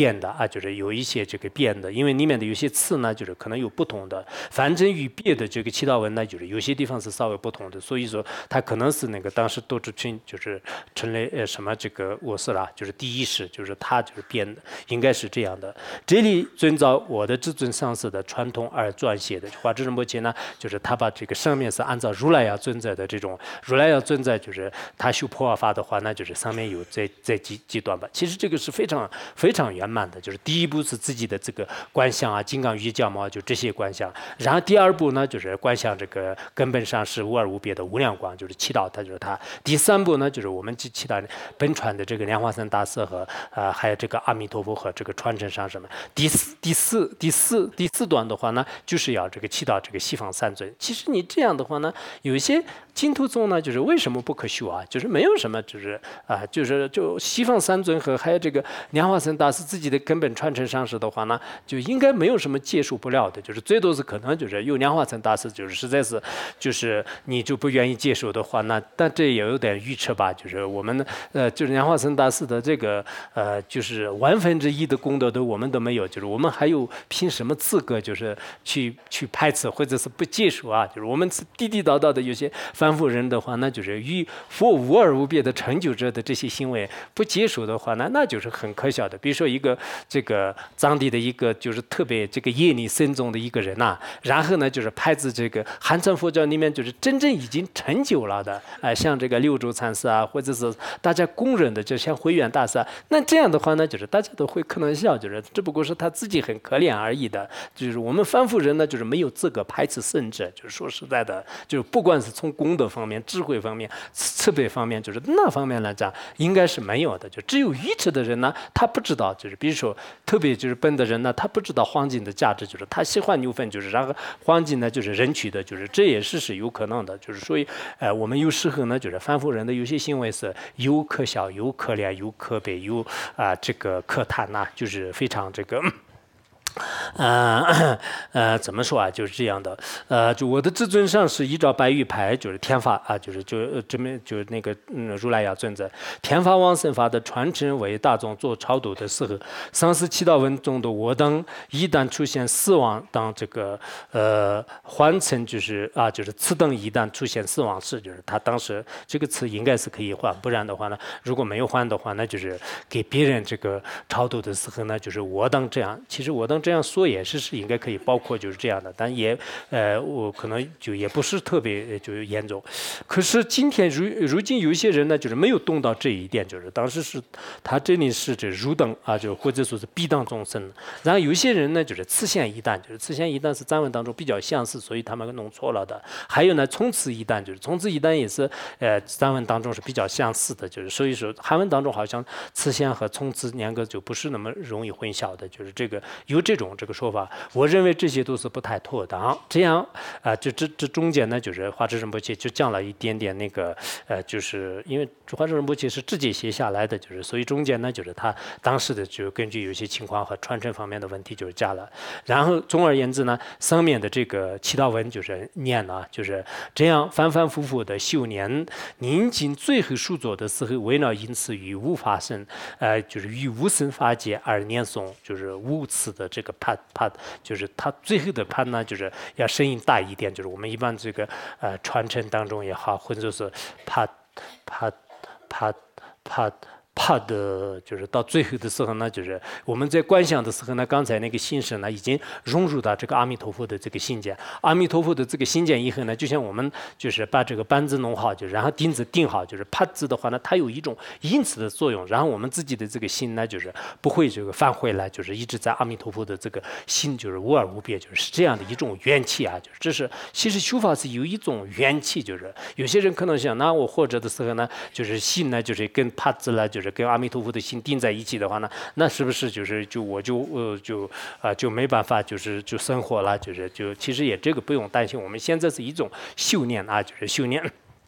A: 变的啊，就是有一些这个变的，因为里面的有些词呢，就是可能有不同的反正与别的这个祈祷文呢，就是有些地方是稍微不同的，所以说它可能是那个当时窦志群就是成了什么这个我是啦，就是第一世，就是他就是编的，应该是这样的。这里遵照我的至尊上师的传统而撰写的，华智仁波切呢，就是他把这个上面是按照如来要存在的这种如来要存在，就是他修破法的话，那就是上面有这几段吧。其实这个是非常圆满的，就是第一步是自己的这个观想啊，金刚瑜伽嘛，就这些观想。然后第二步呢，就是观想这个根本上是无二无别的无量光，就是祈祷他就是他。第三步呢，就是我们祈祷本传的这个莲花生大师和还有这个阿弥陀佛和这个传承上什么。第四段的话呢，就是要这个祈祷这个西方三尊。其实你这样的话呢，有一些净土宗呢，就是为什么不可修啊？就是没有什么，就是就西方三尊和还有这个莲花生大师自己的根本传承上师的话呢，就应该没有什么接受不了的，就是最多是可能就是有莲花生大师，就是实在是就是你就不愿意接受的话，那但这也有点愚痴吧？就是我们就是莲花生大师的这个就是1/1的功德都我们都没有，就是我们还有凭什么资格就是去排斥或者是不接受啊？就是我们地地道道的有些凡夫人的话，那就是与佛无二无别的成就者的这些行为不接受的话呢，那就是很可笑的。比如说一个这个藏地的一个就是特别这个业力深重的一个人呐，然后呢就是排斥这个汉传佛教里面就是真正已经成就了的像这个六祖禅师啊，或者是大家公认的就像慧远大师啊，那这样的话呢，就是大家都会可能笑，就是只不过是他自己很可怜而已的。就是我们凡夫人呢，就是没有资格排斥圣者，就是说实在的，就是不管是从功德方面、智慧方面、慈悲方面，就是那方面来讲，应该是没有的。就只有愚痴的人呢，他不知道，就是比如说特别就是笨的人呢，他不知道黄金的价值，就是他喜欢牛粪，就是然后黄金呢就是人取的，就是这也是有可能的。就是所以我们有时候呢，就是凡夫人的有些行为是有可笑、有可怜、有可悲、有这个可叹呐，就是非常这个。怎么说啊？就是这样的。就我的至尊上是依照白玉牌，就是天法啊，就是那个如来要尊者天法往生法的传承为大众做超度的时候，上师祈祷文中的我等一旦出现死亡当这个换成就是此等一旦出现死亡时，就是他当时这个词应该是可以换，不然的话呢，如果没有换的话，那就是给别人这个超度的时候呢，就是我等这样，其实我等这样说也是应该可以包括就是这样的，但也我可能就也不是特别就严重。可是今天如今有一些人呢，就是没有动到这一点，就是当时是他这里是这如等啊，就或者说是必当众生。然后有一些人呢，就是次现一旦，就是次现一旦是藏文当中比较相似，所以他们弄错了的。还有呢，从此一旦，就是从此一旦也是藏文当中是比较相似的，就是所以说汉文当中好像次现和从此两个就不是那么容易混淆的，就是这个有这个说法，我认为这些都是不太妥当。这样就这中间呢，就是华智仁波切就讲了一点点那个就是因为华智仁波切是直接写下来的，就是所以中间呢，就是他当时的就根据有些情况和传承方面的问题就是加了。然后总而言之呢，上面的这个祈祷文就是念了，就是这样反反复复的修念，临近最后数作的时候，为了因此与无法生就是与无生法界而念诵，就是无词的这个帕，就是它最后的帕呢，就是要声音大一点，就是我们一般这个传承当中也好，或者是帕的，就是到最后的时候呢，就是我们在观想的时候呢，刚才那个心神呢，已经融入到这个阿弥陀佛的这个心间，阿弥陀佛的这个心间以后呢，就像我们就是把这个扳子弄好，就然后钉子钉好，就是帕字的话呢，它有一种因此的作用，然后我们自己的这个心呢，就是不会这个返回来，就是一直在阿弥陀佛的这个心，就是无二无别，就是这样的一种元气啊，就是这是其实修法是有一种元气，就是有些人可能想，那我活着的时候呢，就是心呢，就是跟帕字了，就是跟阿弥陀佛的心定在一起的话呢，那是不是我就没办法就生活了，其实也这个不用担心，我们现在是一种修炼啊，就是修炼。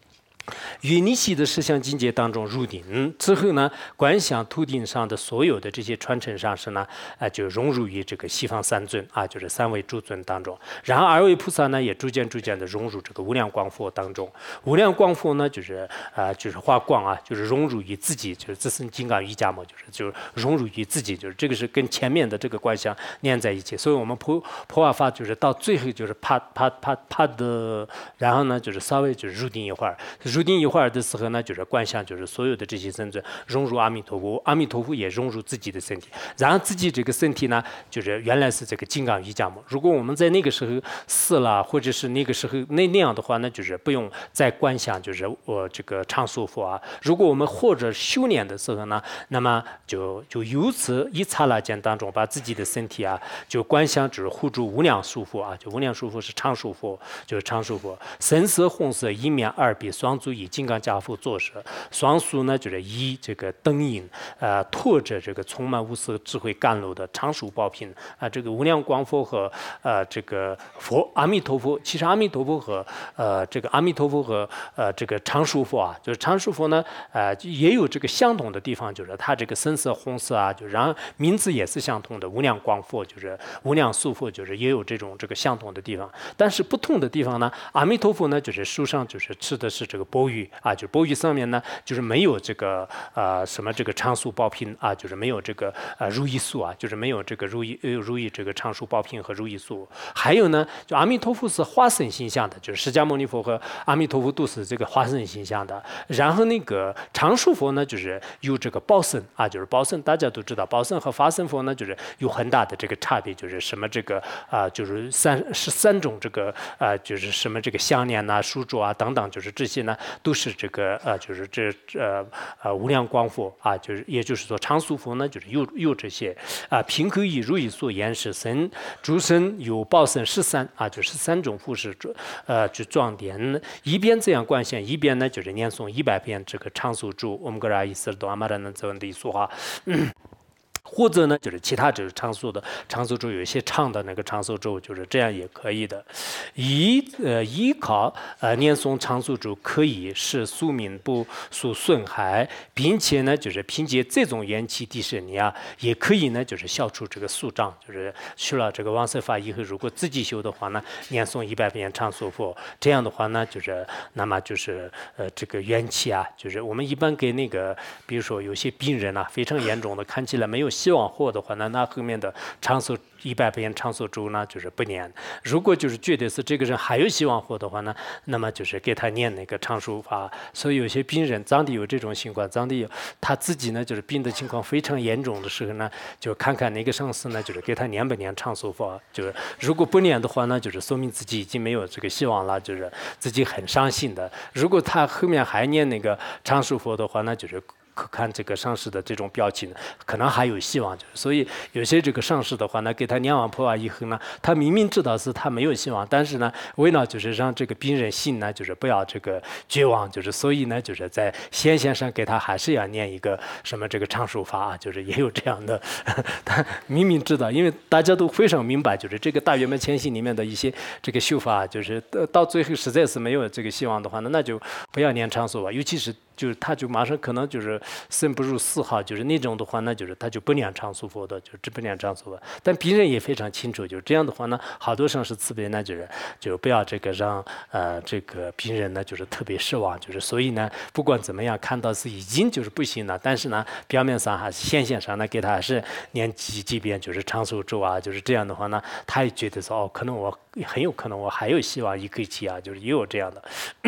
B: 于逆系的实相境界当中入定之后呢，观想土地上的所有的这些传承上师呢，就融入于这个西方三尊啊，就是三位诸尊当中。然后二位菩萨呢，也逐渐的融入这个无量光佛当中。无量光佛呢，就是化光啊，就是融入于自己，就是自身金刚瑜伽嘛，就是融入于自己，就是这个是跟前面的这个观想连在一起。所以我们普瓦法就是到最后就是啪的，然后呢就是稍微就是入定一会儿，入定一会儿的时候呢，就是观想就是所有的这些身尊融入阿弥陀佛，阿弥陀佛也融入自己的身体，然后自己这个身体呢，就是原来是这个金刚瑜伽嘛。如果我们在那个时候死了，或者是那个时候那样的话呢，就是不用再观想就是这个常住佛啊。如果我们或者修炼的时候呢，那么就由此一刹那间当中，把自己的身体啊，就观想就是护住无量寿佛啊，就无量寿佛是常住佛，就是常住佛。身色红色一面二臂双足以金刚跏趺坐舍，双手呢就是以这个灯影托着这个充满无色智慧甘露的常住宝品啊，这个无量光佛和这个佛阿弥陀佛，其实阿弥陀佛和这个阿弥陀佛和这个常住佛啊，就是常住佛呢也有这个相同的地方，就是它这个身色红色啊，就然后名字也是相同的，无量光佛就是无量寿佛，就是也有这个相同的地方，但是不同的地方呢，阿弥陀佛呢就是书上就是吃的是这个钵盂啊，就钵盂上面呢就是没有这个什么这个常住宝品啊，就是没有这个如意素啊，就是没有这个如意这个常住宝品和如意素。还有呢，就阿弥陀佛是化身形象的，就是释迦牟尼佛和阿弥陀佛都是这个化身形象的。然后那个常住佛呢，就是有这个报身啊，就是报身大家都知道，报身和法身佛呢就是有很大的这个差别，就是什么这个就是三种这个就是什么这个香念呐、书桌啊等等，就是这些呢都是这个就是无量光佛啊，就是也就是说常住佛呢就是有这些平口以如意所言是身诸身有报身13啊，就13种复式就装点，一边这样观想，一边呢就是念诵100遍这个常住咒，我们格拉伊斯多阿玛达能泽文的一说话。或者呢，就是其他就是常住的常住咒，有一些唱的那个常住咒，就是这样也可以的。依靠念诵常住咒，可以使宿命不受损害，并且呢，就是凭借这种元气地势力啊，也可以呢，就是消除这个宿障。就是修了这个往生法以后，如果自己修的话呢，念诵100遍常住佛，这样的话呢，就是那么就是这个元气啊，就是我们一般给那个，比如说有些病人啊，非常严重的，看起来没有希望活的话呢，那后面的常住100遍常住咒呢，就是不念。如果就是觉得是这个人还有希望活的话呢，那么就是给他念那个常住法。所以有些病人，当地有这种情况，当地有他自己呢，就是病的情况非常严重的时候呢，就看看那个上司呢，就是给他念不念常住法。就是如果不念的话呢，就是说明自己已经没有这个希望了，就是自己很伤心的。如果他后面还念那个常住佛的话呢，就是看这个上师的这种表情，可能还有希望。所以有些这个上师的话呢，给他念完破瓦以后呢，他明明知道是他没有希望，但是呢，为了就是让这个病人心呢，就是不要这个绝望，就是所以呢，就是在先线上给他还是要念一个什么这个常住法啊，就是也有这样的。他明明知道，因为大家都非常明白，就是这个大圆满前行里面的一些这个修法，就是到最后实在是没有这个希望的话呢，那就不要念常住法，尤其是。就是他就马上可能就是生不如死哈，就是那种的话呢，就是他就不念常住佛的，就只不念常住佛。但病人也非常清楚，就是这样的话呢，好多上师慈悲呢，就不要这个让这个病人呢就是特别失望，就是所以呢，不管怎么样，看到是已经就是不行了，但是呢，表面上还是线上呢给他还是念几遍就是常住咒啊，就是这样的话呢，他也觉得说哦，可能我很有可能我还有希望一口气啊，就是也有这样的。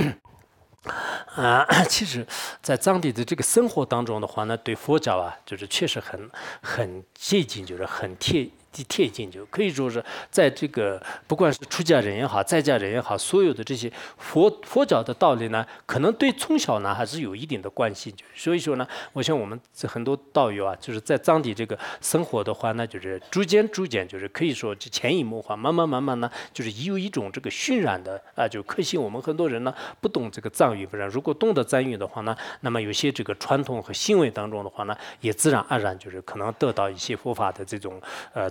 B: 其实，在藏地的这个生活当中的话呢，对佛教啊，就是确实很接近，就是很贴近，就可以说是在这个不管是出家人也好，在家人也好，所有的这些佛教的道理呢，可能对从小呢还是有一定的关系。所以说呢，我想我们很多道友啊，就是在藏地这个生活的话呢，就是逐渐就是可以说潜移默化，慢慢呢，就是有一种这个熏染的就可惜我们很多人呢不懂这个藏语，不然如果懂得藏语的话呢，那么有些这个传统和行为当中的话呢，也自然而然就是可能得到一些佛法的这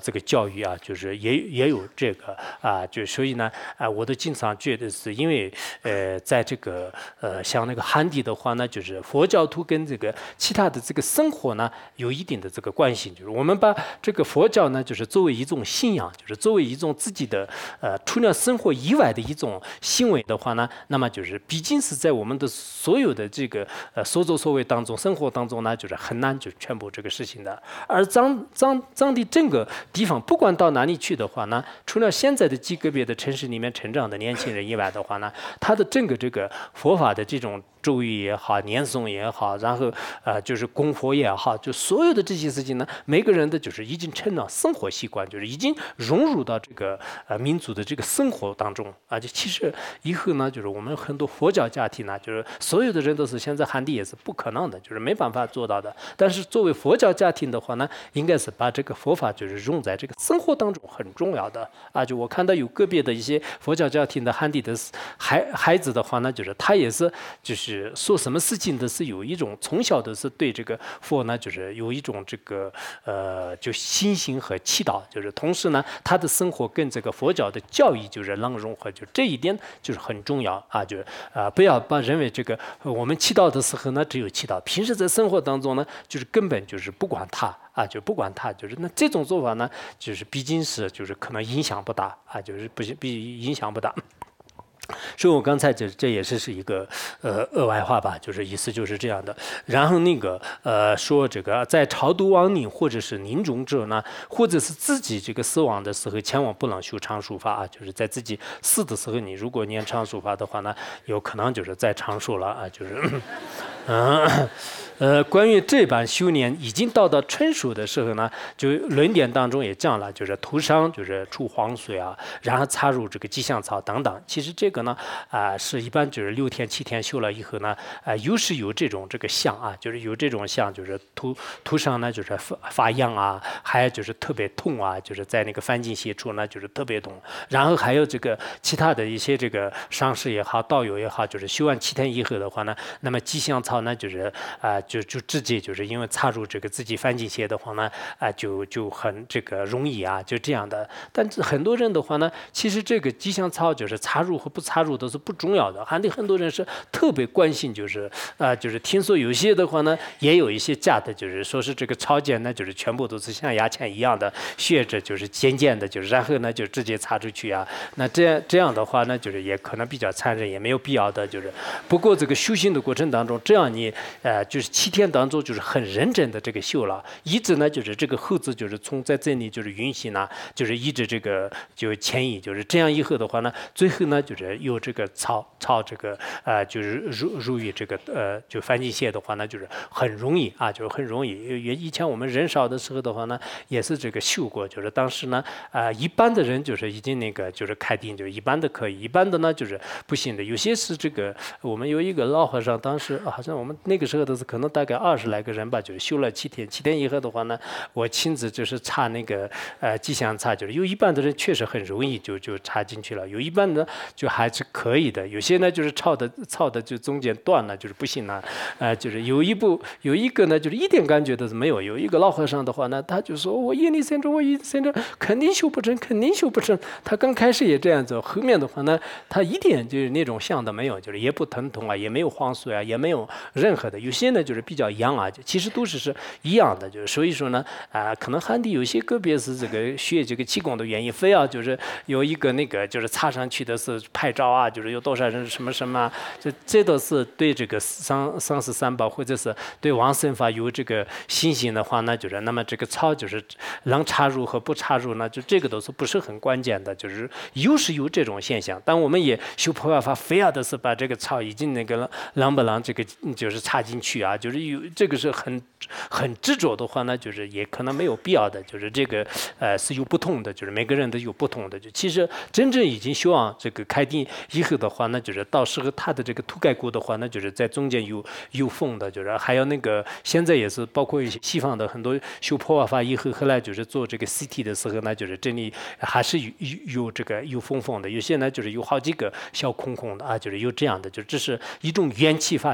B: 这个教育啊，就是也有这个啊，就所以呢我都经常觉得是因为在这个像那个汉地的话呢，就是佛教徒跟这个其他的这个生活呢有一定的这个关系，就是我们把这个佛教呢，就是作为一种信仰，就是作为一种自己的除了生活以外的一种行为的话呢，那么就是毕竟是在我们的所有的这个所作所为当中，生活当中呢，就是很难就全部这个事情的。而藏地这个地方，不管到哪里去的话呢，除了现在的极个别的城市里面成长的年轻人以外的话呢，它的整个这个佛法的这种咒语也好，念诵也好，然后就是供佛也好，就所有的这些事情呢，每个人的就是已经成了生活习惯，就是已经融入到这个民族的这个生活当中啊。就其实以后呢，就是我们很多佛教家庭呢，就是所有的人都是现在汉地也是不可能的，就是没办法做到的。但是作为佛教家庭的话呢，应该是把这个佛法就是用在这个生活当中很重要的啊。就我看到有个别的一些佛教家庭的汉地的孩子的话呢，就是他也是就是做什么事情都是有一种从小都是对这个佛呢，就是有一种这个就信心和祈祷，就是同时呢，他的生活跟这个佛教的教义就是能融合，就这一点就是很重要啊。就是不要把认为这个我们祈祷的时候呢只有祈祷，平时在生活当中呢就是根本就是不管它啊，就不管它，就是那这种做法呢，就是毕竟是就是可能影响不大啊，就是不影响不大。所以我刚才这也是一个额外话吧，就是意思就是这样的。然后那个说这个在超度亡灵或者是临终者呢，或者是自己这个死亡的时候，千万不能修长寿法啊，就是在自己死的时候，你如果念长寿法的话呢，有可能就是再长寿了啊，就是关于这般修炼已经到成熟的时候呢，就论点当中也讲了，就是涂上就是除黄水啊，然后插入这个吉祥草等等。其实这个呢，是一般就是6天7天修了以后呢，有时有这种这个相啊，就是有这种相，就是涂上呢就是发痒啊，还有就是特别痛啊，就是在那个翻经血处呢就是特别痛。然后还有这个其他的一些这个上师也好，道友也好，就是修完7天以后的话呢，那么吉祥草呢就是就直接就是因为插入这个自己翻经血的话呢，就很这个容易啊，就这样的。但是很多人的话呢，其实这个吉祥草就是插入和不插入都是不重要的，还得很多人是特别关心，就是就是听说有些的话呢，也有一些假的，就是说是这个草碱呢，就是全部都是像牙签一样的血着，就是尖尖的，就是然后呢就直接插出去啊。那这样的话呢，就是也可能比较残忍，也没有必要的。就是不过这个修行的过程当中，这样你就是7天当中就是很认真的这个修了，一直呢就是这个猴子就是从在这里就是运行呢，就是一直这个就迁移，就是这样以后的话呢，最后呢就是有这个草这个就是入于这个就翻经血的话呢，就是很容易啊，就是很容易。以前我们人少的时候的话呢，也是这个修过，就是当时呢一般的人就是已经那个就是开定，就是一般的可以，一般的呢就是不行的。有些是这个我们有一个老和尚，当时好像我们那个时候都是可能大概20来个人吧，就是修了7天，7天以后的话呢，我亲自就是插那个吉祥插，就是有一般的人确实很容易就插进去了，有一般的就还是可以的，有些呢就是操的就中间断了，就是不行了，就是有一个呢就是一点感觉都是没有。有一个老和尚的话呢，他就说我业力深重，我业力深重，肯定修不成，肯定修不成。他刚开始也这样子，后面的话呢，他一点就是那种相都没有，就是也不疼痛啊，也没有黄水啊，也没有任何的。有些呢就是比较痒啊，其实都是一样的，就是所以说呢可能汉地有些个别是这个学这个气功的原因，非要就是有一个那个就是插上去的是拍照啊，就是有多少人什么什么，这都是对这个丧事三宝或者是对往生法有这个信心的话呢，就是那么这个草就是能插入和不插入呢，就这个都是不是很关键的，就是有这种现象。但我们也修破坏法，非要的是把这个草已经那个能不能这个就是插进去啊，就是有这个是很执着的话呢，就是也可能没有必要的，就是这个是有不同的，就是每个人都有不同的。就其实真正已经修往这个开定以后的话呢，就是到时候他的这个土盖骨的话呢，就是在中间有缝的，就是还有那个现在也是包括一些西方的很多修破坏法以后，后来就是做这个 CT 的时候呢，就是这里还是有这个有缝缝的，有些呢就是有好几个小空空的啊，就是有这样的，就这是一种元气法，就是这种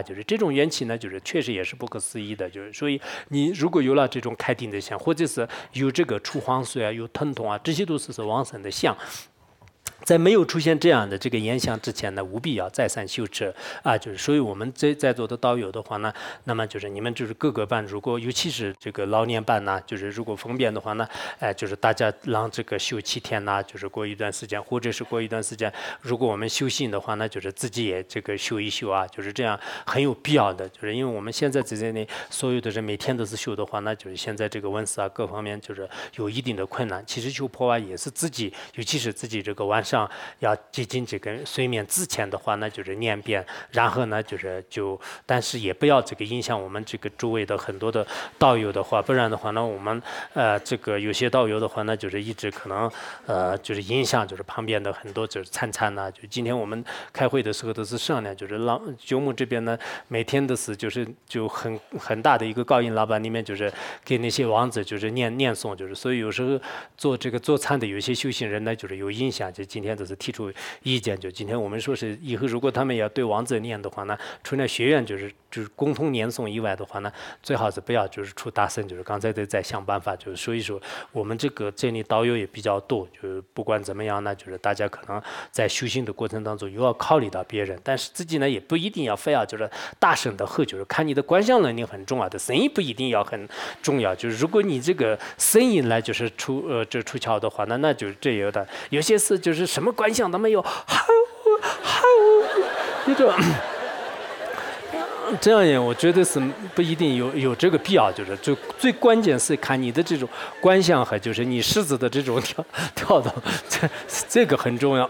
B: 种缘起呢，就是确实也是不可思议的，就是所以你如果有了这种开定的相，或者是有这个出黄水啊，有疼痛啊，这些都是往生的相。在没有出现这样的这个言相之前呢，务必要再三修持啊，就是所以我们在座的道友的话呢，那么就是你们就是各个班，如果尤其是这个老年班呢，就是如果方便的话呢，就是大家让这个修7天呐，就是过一段时间，或者是过一段时间，如果我们修行的话呢，就是自己也这个修一修啊，就是这样很有必要的，就是因为我们现在在这里所有的人每天都是修的话，那就是现在这个文思啊各方面就是有一定的困难。其实修破啊也是自己，尤其是自己这个晚上要接近这个睡眠之前的话呢，就是念遍，然后呢但是也不要这个影响我们这个诸位的很多的道友的话，不然的话呢，我们这个有些道友的话呢，就是一直可能就是影响就是旁边的很多就是参呐，就今天我们开会的时候都是商量，就是九牧这边呢每天都是就很大的一个高音喇叭里面就是给那些王子就是念诵，就是所以有时候做这个做餐的有些修行人呢就是有影响，就今天都是提出意见，就今天我们说是以后如果他们要对王子念的话呢，除了学院就是共同念诵以外的话呢，最好是不要就是出大声，就是刚才在想办法，就是所以说我们这里道友也比较多，就是不管怎么样呢，就是大家可能在修行的过程当中又要考虑到别人，但是自己呢也不一定要非要就是大声的喝，就是看你的观想能力很重要的，声音不一定要很重要，就是如果你这个声音来就是出窍的话，那就是这有些事就是什么观想都没有，那种。这样也我觉得是不一定有这个必要，就是最关键是看你的这种观想和就是你狮子的这种跳动，这个很重要。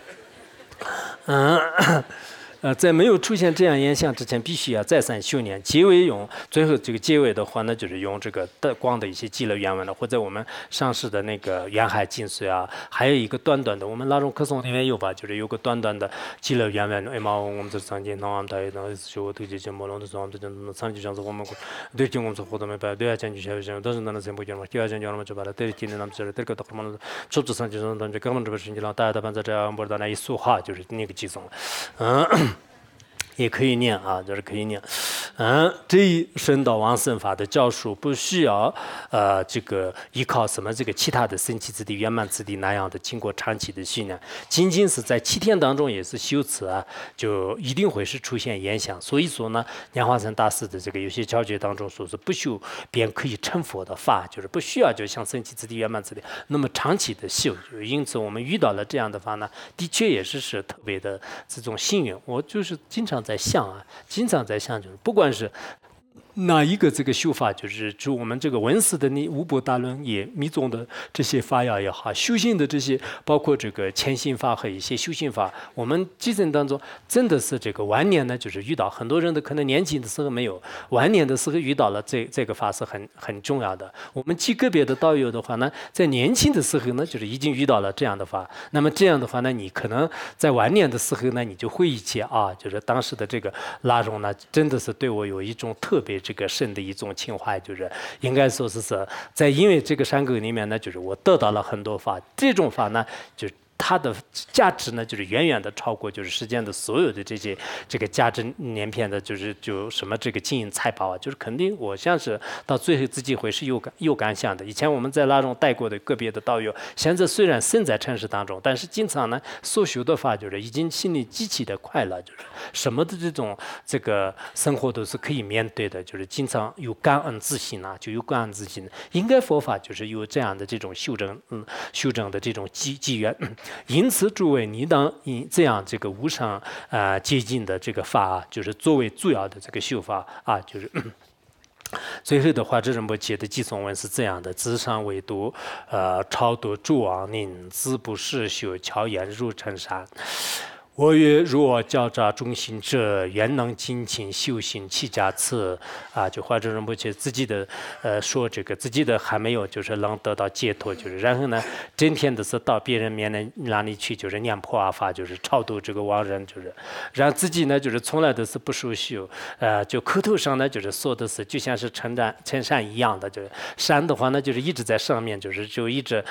B: 在没有出现这样现象之前，必须要再三修炼。结尾用最后这个结尾的话呢，就是用这个光的一些极乐原文的，或者我们上师的那个圆海净水啊，还有一个短短的，我们那种课诵里面有吧，就是有个短短的极乐原文。哎妈，我们这三天当俺台当修对这些摩龙的时候，我们这三就像是我们对经我们活动没办，对啊，讲就下讲，但是那先不讲嘛，第二讲讲了就把它对今天咱们这这个他们出自三就说咱这根本这个事情了，大家班在这样不知道那一说话就是那个寄送了，也可以念啊，就是可以念。这一升到往生法的教书不需要这个依靠什么这个其他的神奇之地、圆满之地那样的经过长期的训练，仅仅是在7天当中也是修持啊，就一定会是出现言想。所以说呢，莲花生大师的这个有些教诀当中说是不修便可以成佛的法，就是不需要就像神奇之地、圆满之地那么长期的修。就因此我们遇到了这样的法呢，的确也是特别的这种幸运。我就是经常在想啊，就是不管是哪一个这个修法，就我们这个文思的那无波大论也密宗的这些法要也好，修行的这些包括这个潜心法和一些修行法，我们基层当中真的是这个晚年呢，就是遇到很多人的可能年轻的时候没有，晚年的时候遇到了这个法是很重要的。我们极个别的道友的话呢，在年轻的时候呢，就是已经遇到了这样的法，那么这样的话呢，你可能在晚年的时候呢，你就会一起啊，就是当时的这个拉荣呢，真的是对我有一种特别这个深的一种情怀，就是应该说是在因为这个山沟里面呢，就是我得到了很多法，这种法呢，就它的价值呢，就是远远的超过就是世间的所有的这个价值连篇的，就什么这个金银财宝啊，就是肯定我像是到最后自己会是有感想的。以前我们在那种带过的个别的道友，现在虽然身在城市当中，但是经常呢所修的法就是已经心里极其的快乐，就是什么的这个生活都是可以面对的，就是经常有感恩之心啊，就有感恩之心。应该佛法就是有这样的这种修正的这种机缘。因此，诸位，你当这样这个无上接近的这个法啊，就是作为主要的这个修法啊，就是最后的话，这仁波切的寄送文是这样的：自上为度，超度诸亡灵，自不世修，巧言入尘山。我曰：若教诈中行者，愿能精勤修行七家次啊！就华州仁波切自己的说这个自己的还没有就是能得到解脱，就是然后呢，整天都是到别人面前那里去，就是念破阿法，就是超度这个亡人，就是让自己呢就是从来都是不熟修，就口头上呢就是说的是就像是称山一样的，就是山的话呢就是一直在上面，就一直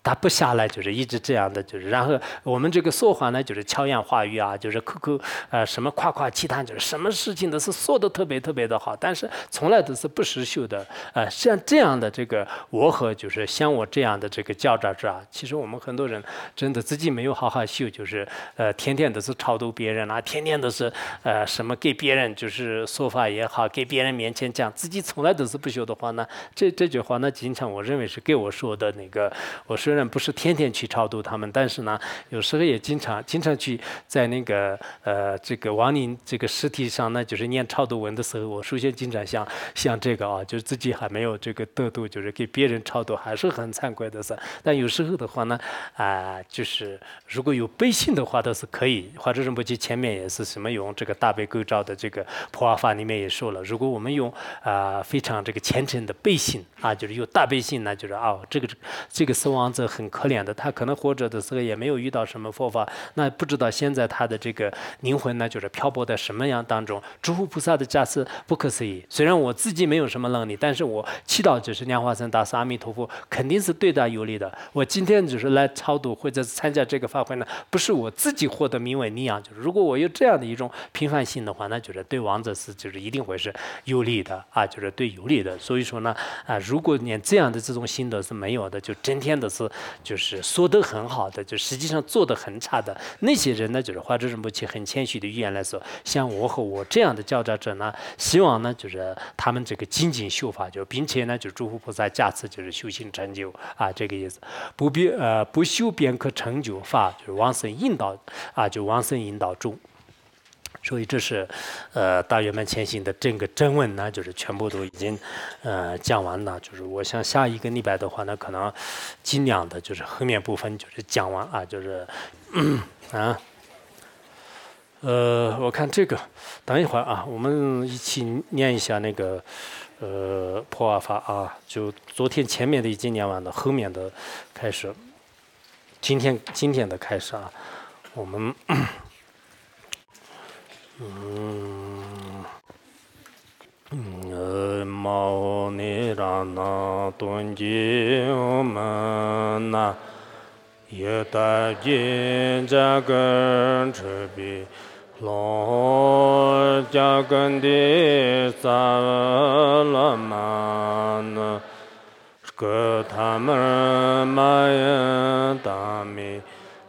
B: 它不下来，就是一直这样的，就是然后我们这个说话呢，就是巧言化语啊，就是什么夸夸其谈，就是什么事情都是说的特别特别的好，但是从来都是不实修的。像这样的这个我和就是像我这样的这个教导者啊，其实我们很多人真的自己没有好好修，就是天天都是超度别人啊，天天都是什么给别人就是说法也好，给别人面前讲，自己从来都是不修的话呢，这句话呢，经常我认为是给我说的那个，我虽然不是天天去超度他们，但是呢，有时候也经常去在那个这个亡灵这个尸体上呢，就是念超度文的时候，我首先经常像这个啊，就是自己还没有这个得度，就是给别人超度，还是很惭愧的事。但有时候的话呢，就是如果有背信的话，倒是可以。华智仁波切前面也是什么用这个大悲构造的这个普瓦法里面也说了，如果我们用非常这个虔诚的背信啊，就是有大悲信呢，就是这个死亡者很可怜的，他可能活着的时候也没有遇到什么佛法，那不知道现在他的这个灵魂呢，就是漂泊在什么样当中。诸佛菩萨的加持不可思议。虽然我自己没有什么能力，但是我祈祷就是莲花生大师阿弥陀佛肯定是对他有利的。我今天就是来超度或者参加这个法会呢，不是我自己获得名为利养，就是如果我有这样的一种平凡心的话，那就是对亡者是就是一定会是有利的啊，就是对有利的。所以说呢，如果连这样的这种心得是没有的，就整天的是就是说得很好的，就实际上做得很差的那些人呢，就是华智仁波切很谦虚的语言来说，像我和我这样的教导者呢，希望呢就是他们这个精进修法，就并且呢就诸佛菩萨加持就是修行成就啊，这个意思。不修便可成就法，就是往生引导啊，就往生引导中。所以这是大圆满前行的整个真文呢，就是全部都已经讲完了。就是我想下一个礼拜的话呢，可能尽量的就是后面部分就是讲完啊，就是我看这个，等一会儿啊，我们一起念一下那个破瓦法啊，就昨天前面的已经念完了，后面的开始，今天的开始啊，我们。毛尼拉那顿吉欧曼那，耶达吉扎根持比，罗扎根迪萨拉曼那，格他们玛耶达米。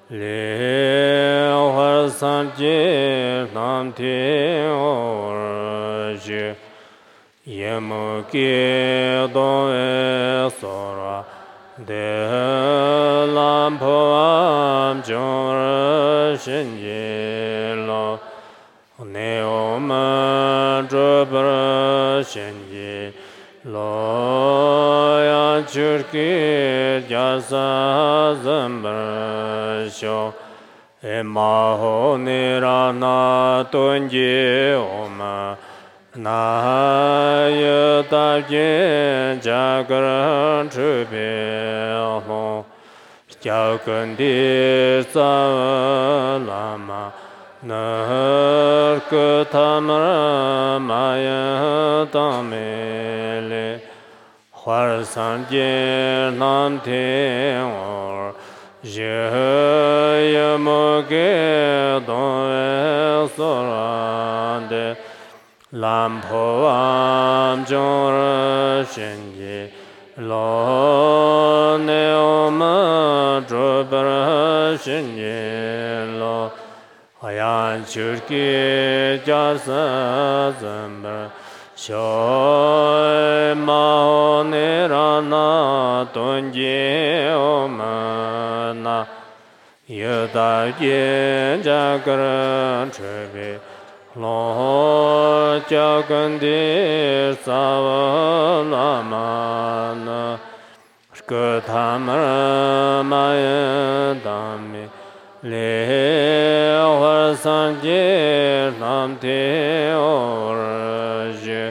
B: 莲花三界南天而觉，夜幕给东耶娑拉，德兰婆安众而心结了，内我们这不心结。Lo churki jasa zambrasho e maho nirana tunji oma na yata jagaran chupi ho jagandi salama Narkatamara maya tamele Hwar sanje nam te or Je yamoge don sorande Lampo am jora shenje Lo ne oma drobara shenje lo Ayan churki jasa zambar Shoy mao nirana tunji omana Yada yin jagaran trebi Lo jagandi savalamana Shkutamara maya dami Le Hwar sanje nam te orje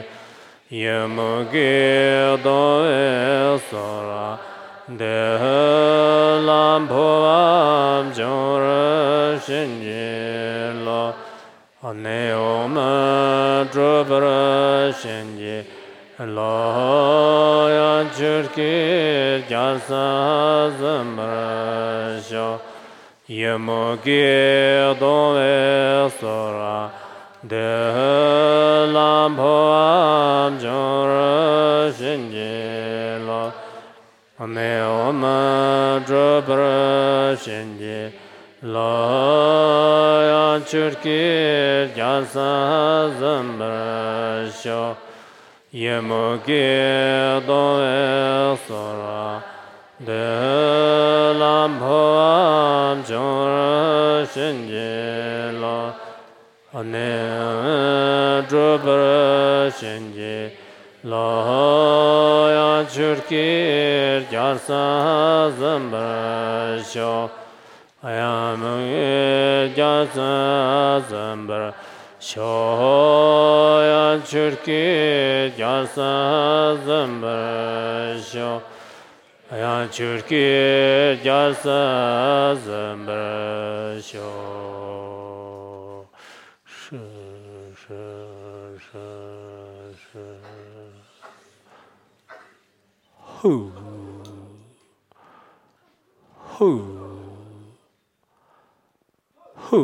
B: Yemuge do e sora De lam poam jora shenje lo Ne oma drupara shenje Lo ya churki jasa zambrasho yemogi dove sora de lampoam jora shinjelo ame oma drobra shinje lo ya churki jasa zambrasho yemogi dove sora de lampoam jora shinjelo ane drobra shinje lo ya churki jasa zambrasho ayam jasa zambrasho ya churki jasa zambrasho ayam churki jasa zambrasho Hu, hu, hu,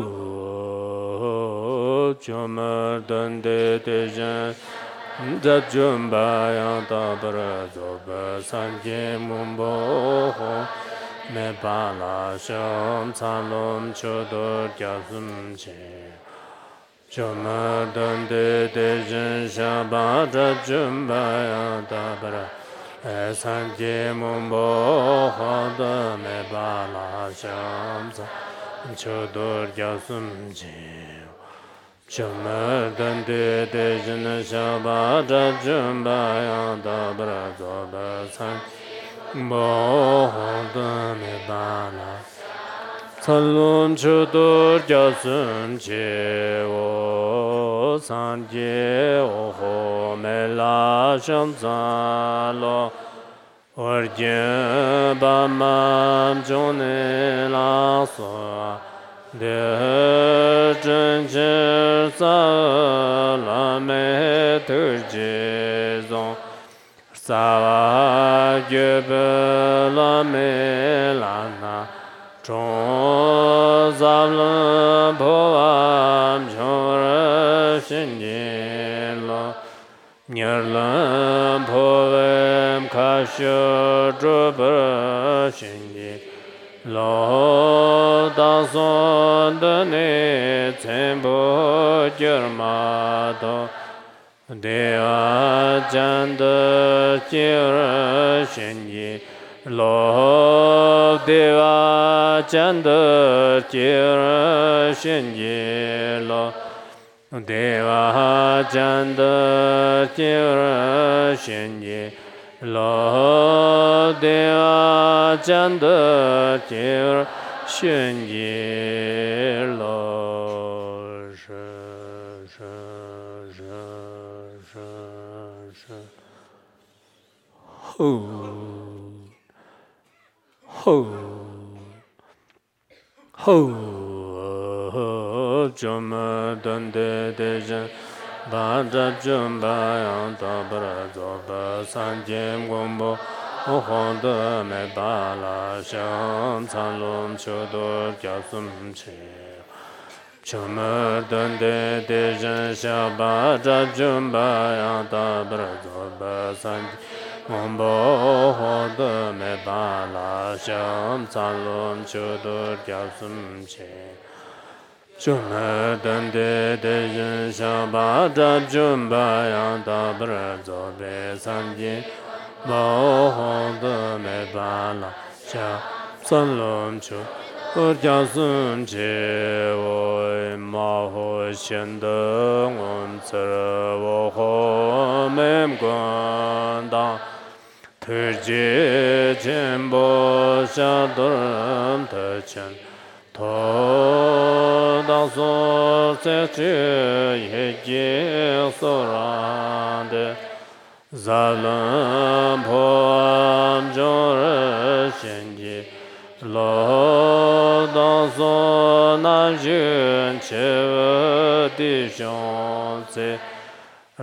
B: chumar dande dejan, dat jumba yang tabra zoba sanje mumbo ho, me pala sham salom chodur jasum che. Chumar dande dejan shaba dat jumba yang tabra sanje mumbo hoda me bala shamsa chodur jasum je chumar dande dejana shabada jumba yanda brazoda sanje mumbo hoda me bala salum chodur jasum je o sanje oho me la shamsa lo Orje bamam jone la so de chen sa la me turje zon sa va ge la me la na chon za la bo am jor shin lo Nyarlam povem kasho drupra shinji lo dason dane tsembo jirmato deva janda chira shinji lo deva janda chira shinji lo Deva Janda Chira Shinji Lo Deva Janda Chira Shinji Lo Jumma dande dejan Bada jumba yang tabra zoba sanjem gombo Honda me bala sham salom chodur jasum che Jumma dande dejan shabada jumba yang tabra zoba sanjem gombo Honda me bala sham salom chodur jasum che Chumma dande dejan shabada jumba yang tabra zobe sanje mo honda me bala sha salom chu urjasum che oi ma ho shendeng om tsara wo ho mem gwanda terje jembo shaduram tachen To da so se che ye je so ran de zalam pho jor shen ji lo da so na jun che di shon se